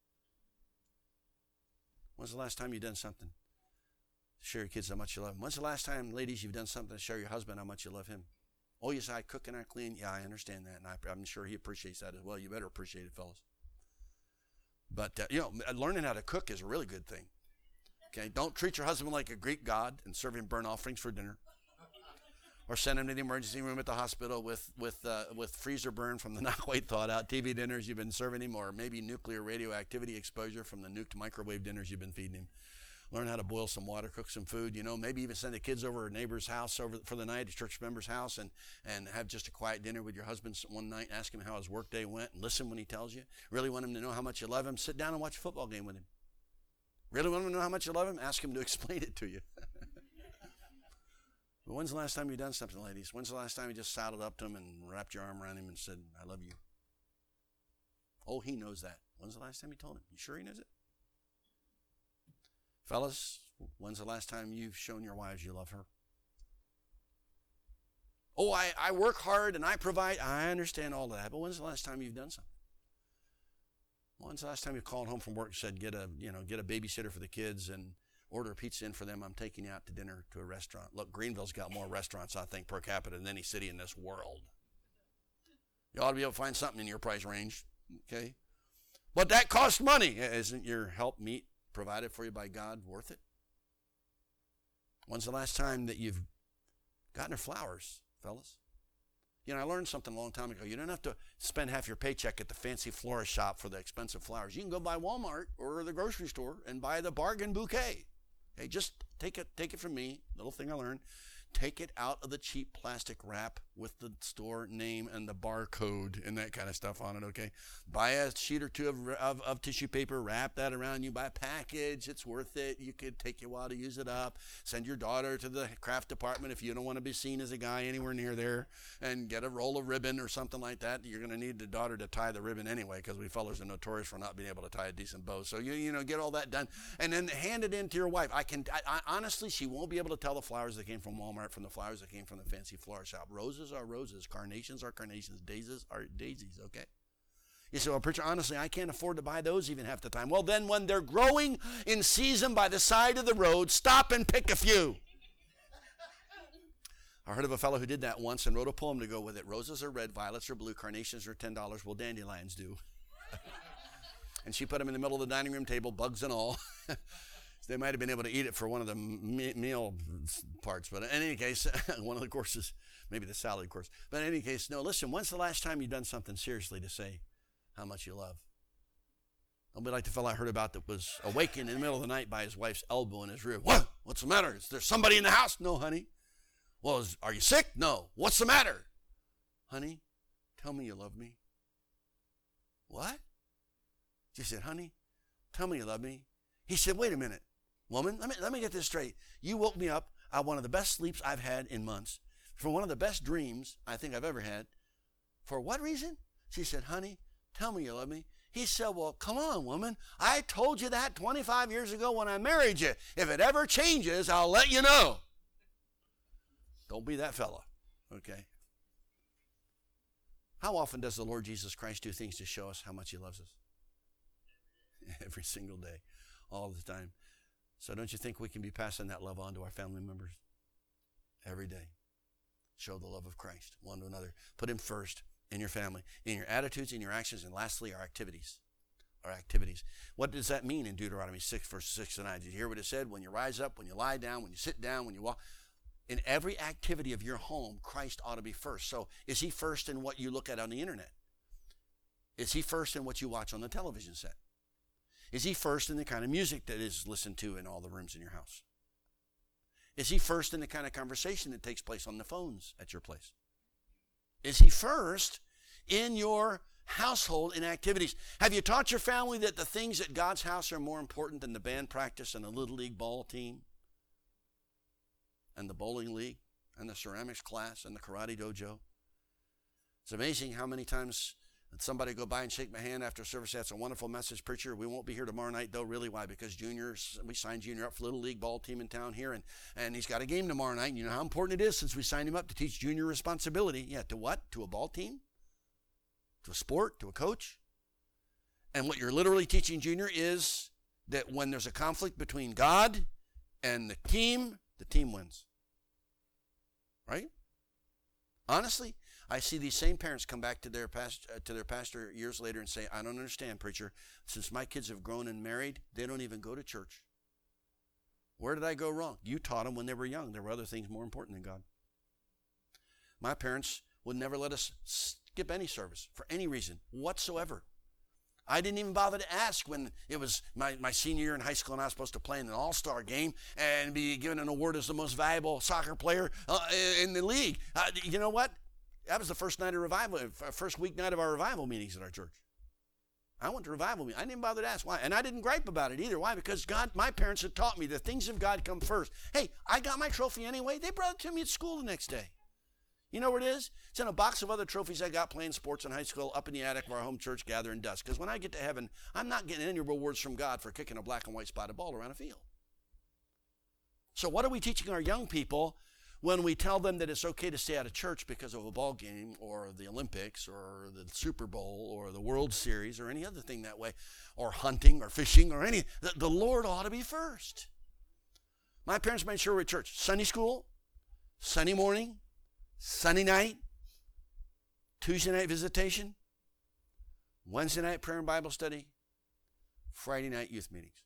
Speaker 1: When's the last time you done something to show your kids how much you love them? When's the last time, ladies, you've done something to show your husband how much you love him? Oh, yes, I cook and I clean. Yeah, I understand that. And I, I'm sure he appreciates that as well. You better appreciate it, fellas. But, uh, you know, learning how to cook is a really good thing. Okay, don't treat your husband like a Greek god and serve him burnt offerings for dinner. Or send him to the emergency room at the hospital with with uh, with freezer burn from the not quite thawed out T V dinners you've been serving him, or maybe nuclear radioactivity exposure from the nuked microwave dinners you've been feeding him. Learn how to boil some water, cook some food, you know, maybe even send the kids over to a neighbor's house over for the night, a church member's house, and, and have just a quiet dinner with your husband one night, ask him how his work day went, and listen when he tells you. Really want him to know how much you love him? Sit down and watch a football game with him. Really want him to know how much you love him? Ask him to explain it to you. But when's the last time you done something, ladies? When's the last time you just saddled up to him and wrapped your arm around him and said, I love you? Oh, he knows that. When's the last time you told him? You sure he knows it? Fellas, when's the last time you've shown your wives you love her? Oh, I, I work hard and I provide. I understand all of that, but when's the last time you've done something? When's the last time you called home from work and said, get a, you know, get a babysitter for the kids and order a pizza in for them. I'm taking you out to dinner to a restaurant. Look, Greenville's got more restaurants, I think, per capita than any city in this world. You ought to be able to find something in your price range, okay? But that costs money. Isn't your help meet provided for you by God worth it? When's the last time that you've gotten her flowers, fellas? You know, I learned something a long time ago. You don't have to spend half your paycheck at the fancy florist shop for the expensive flowers. You can go by Walmart or the grocery store and buy the bargain bouquet. Okay, just take it, take it from me, little thing I learned. Take it out of the cheap plastic wrap with the store name and the barcode and that kind of stuff on it, okay? Buy a sheet or two of, of, of tissue paper, wrap that around you, buy a package. It's worth it. You could take you a while to use it up. Send your daughter to the craft department if you don't want to be seen as a guy anywhere near there, and get a roll of ribbon or something like that. You're going to need the daughter to tie the ribbon anyway, because we fellas are notorious for not being able to tie a decent bow. So, you you know, get all that done, and then hand it in to your wife. I can, I, I, honestly, she won't be able to tell the flowers that came from Walmart from the flowers that came from the fancy flower shop. Roses are roses. Carnations are carnations. Daisies are daisies, okay? You say, well, preacher, honestly, I can't afford to buy those even half the time. Well, then when they're growing in season by the side of the road, stop and pick a few. I heard of a fellow who did that once and wrote a poem to go with it. Roses are red, violets are blue, carnations are ten dollars. Well, dandelions do. And she put them in the middle of the dining room table, bugs and all. They might have been able to eat it for one of the me- meal parts. But in any case, one of the courses, maybe the salad course. But in any case, no, listen, when's the last time you've done something seriously to say how much you love? I'll be like the fellow I heard about that was awakened in the middle of the night by his wife's elbow in his rear. What? What's the matter? Is there somebody in the house? No, honey. Well, is, are you sick? No. What's the matter? Honey, tell me you love me. What? She said, honey, tell me you love me. He said, wait a minute. Woman, let me let me get this straight. You woke me up out of one of the best sleeps I've had in months. For one of the best dreams I think I've ever had. For what reason? She said, honey, tell me you love me. He said, well, come on, woman. I told you that twenty-five years ago when I married you. If it ever changes, I'll let you know. Don't be that fella, okay? How often does the Lord Jesus Christ do things to show us how much he loves us? Every single day, all the time. So don't you think we can be passing that love on to our family members every day? show the love of Christ one to another. Put him first in your family, in your attitudes, in your actions, and lastly, our activities. Our activities. What does that mean in Deuteronomy six, verses six to nine? Did you hear what it said? When you rise up, when you lie down, when you sit down, when you walk. In every activity of your home, Christ ought to be first. So is he first in what you look at on the internet? Is he first in what you watch on the television set? Is he first in the kind of music that is listened to in all the rooms in your house? Is he first in the kind of conversation that takes place on the phones at your place? Is he first in your household in activities? Have you taught your family that the things at God's house are more important than the band practice and the Little League ball team and the bowling league and the ceramics class and the karate dojo? It's amazing how many times somebody go by and shake my hand after service. That's a wonderful message, preacher. We won't be here tomorrow night, though. Really, why? Because Junior, we signed Junior up for Little League ball team in town here, and, and he's got a game tomorrow night. And you know how important it is since we signed him up to teach Junior responsibility. Yeah, to what? To a ball team? To a sport? To a coach? And what you're literally teaching Junior is that when there's a conflict between God and the team, the team wins. Right? Honestly, I see these same parents come back to their past, uh, to their pastor years later and say, I don't understand, preacher. Since my kids have grown and married, they don't even go to church. Where did I go wrong? You taught them when they were young. There were other things more important than God. My parents would never let us skip any service for any reason whatsoever. I didn't even bother to ask when it was my, my senior year in high school and I was supposed to play in an all-star game and be given an award as the most valuable soccer player uh, in the league. Uh, you know what? That was the first night of revival, first week night of our revival meetings at our church. I went to revival meeting. I didn't bother to ask why. And I didn't gripe about it either. Why? Because God, my parents had taught me the things of God come first. Hey, I got my trophy anyway. They brought it to me at school the next day. You know where it is? It's in a box of other trophies I got playing sports in high school up in the attic of our home church gathering dust. Because when I get to heaven, I'm not getting any rewards from God for kicking a black and white spotted ball around a field. So what are we teaching our young people when we tell them that it's okay to stay out of church because of a ball game or the Olympics or the Super Bowl or the World Series or any other thing that way, or hunting or fishing or any, the, the Lord ought to be first. My parents made sure we were at church. Sunday school, Sunday morning, Sunday night, Tuesday night visitation, Wednesday night prayer and Bible study, Friday night youth meetings.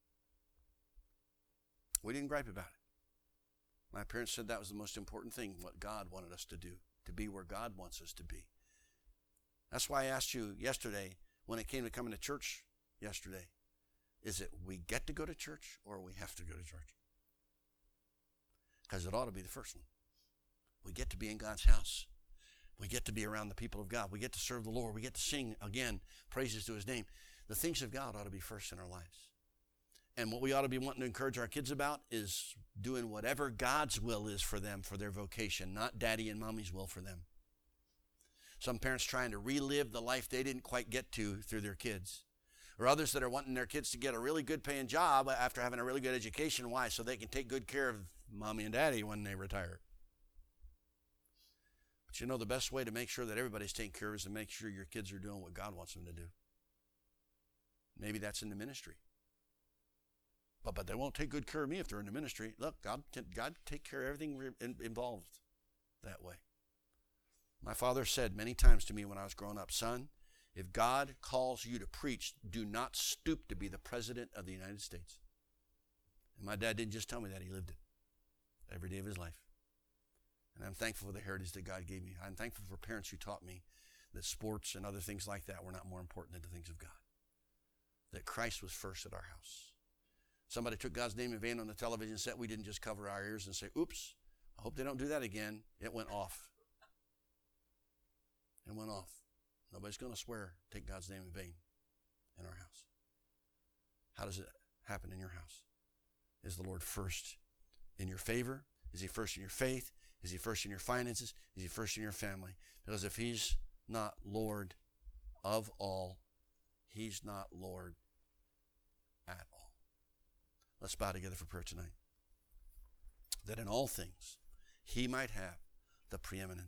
Speaker 1: We didn't gripe about it. My parents said that was the most important thing, what God wanted us to do, to be where God wants us to be. That's why I asked you yesterday, when it came to coming to church yesterday, is it we get to go to church or we have to go to church? Because it ought to be the first one. We get to be in God's house. We get to be around the people of God. We get to serve the Lord. We get to sing, again, praises to his name. The things of God ought to be first in our lives. And what we ought to be wanting to encourage our kids about is doing whatever God's will is for them, for their vocation, not daddy and mommy's will for them. Some parents trying to relive the life they didn't quite get to through their kids. Or others that are wanting their kids to get a really good paying job after having a really good education. Why? So they can take good care of mommy and daddy when they retire. But you know, the best way to make sure that everybody's taken care of is to make sure your kids are doing what God wants them to do. Maybe that's in the ministry. But, but they won't take good care of me if they're in the ministry. Look, God can God take care of everything in, involved that way. My father said many times to me when I was growing up, son, if God calls you to preach, do not stoop to be the president of the United States. And my dad didn't just tell me that, he lived it every day of his life. And I'm thankful for the heritage that God gave me. I'm thankful for parents who taught me that sports and other things like that were not more important than the things of God. That Christ was first at our house. Somebody took God's name in vain on the television set. We didn't just cover our ears and say, oops, I hope they don't do that again. It went off. It went off. Nobody's going to swear, take God's name in vain in our house. How does it happen in your house? Is the Lord first in your favor? Is he first in your faith? Is he first in your finances? Is he first in your family? Because if he's not Lord of all, he's not Lord at all. Let's bow together for prayer tonight. That in all things, he might have the preeminent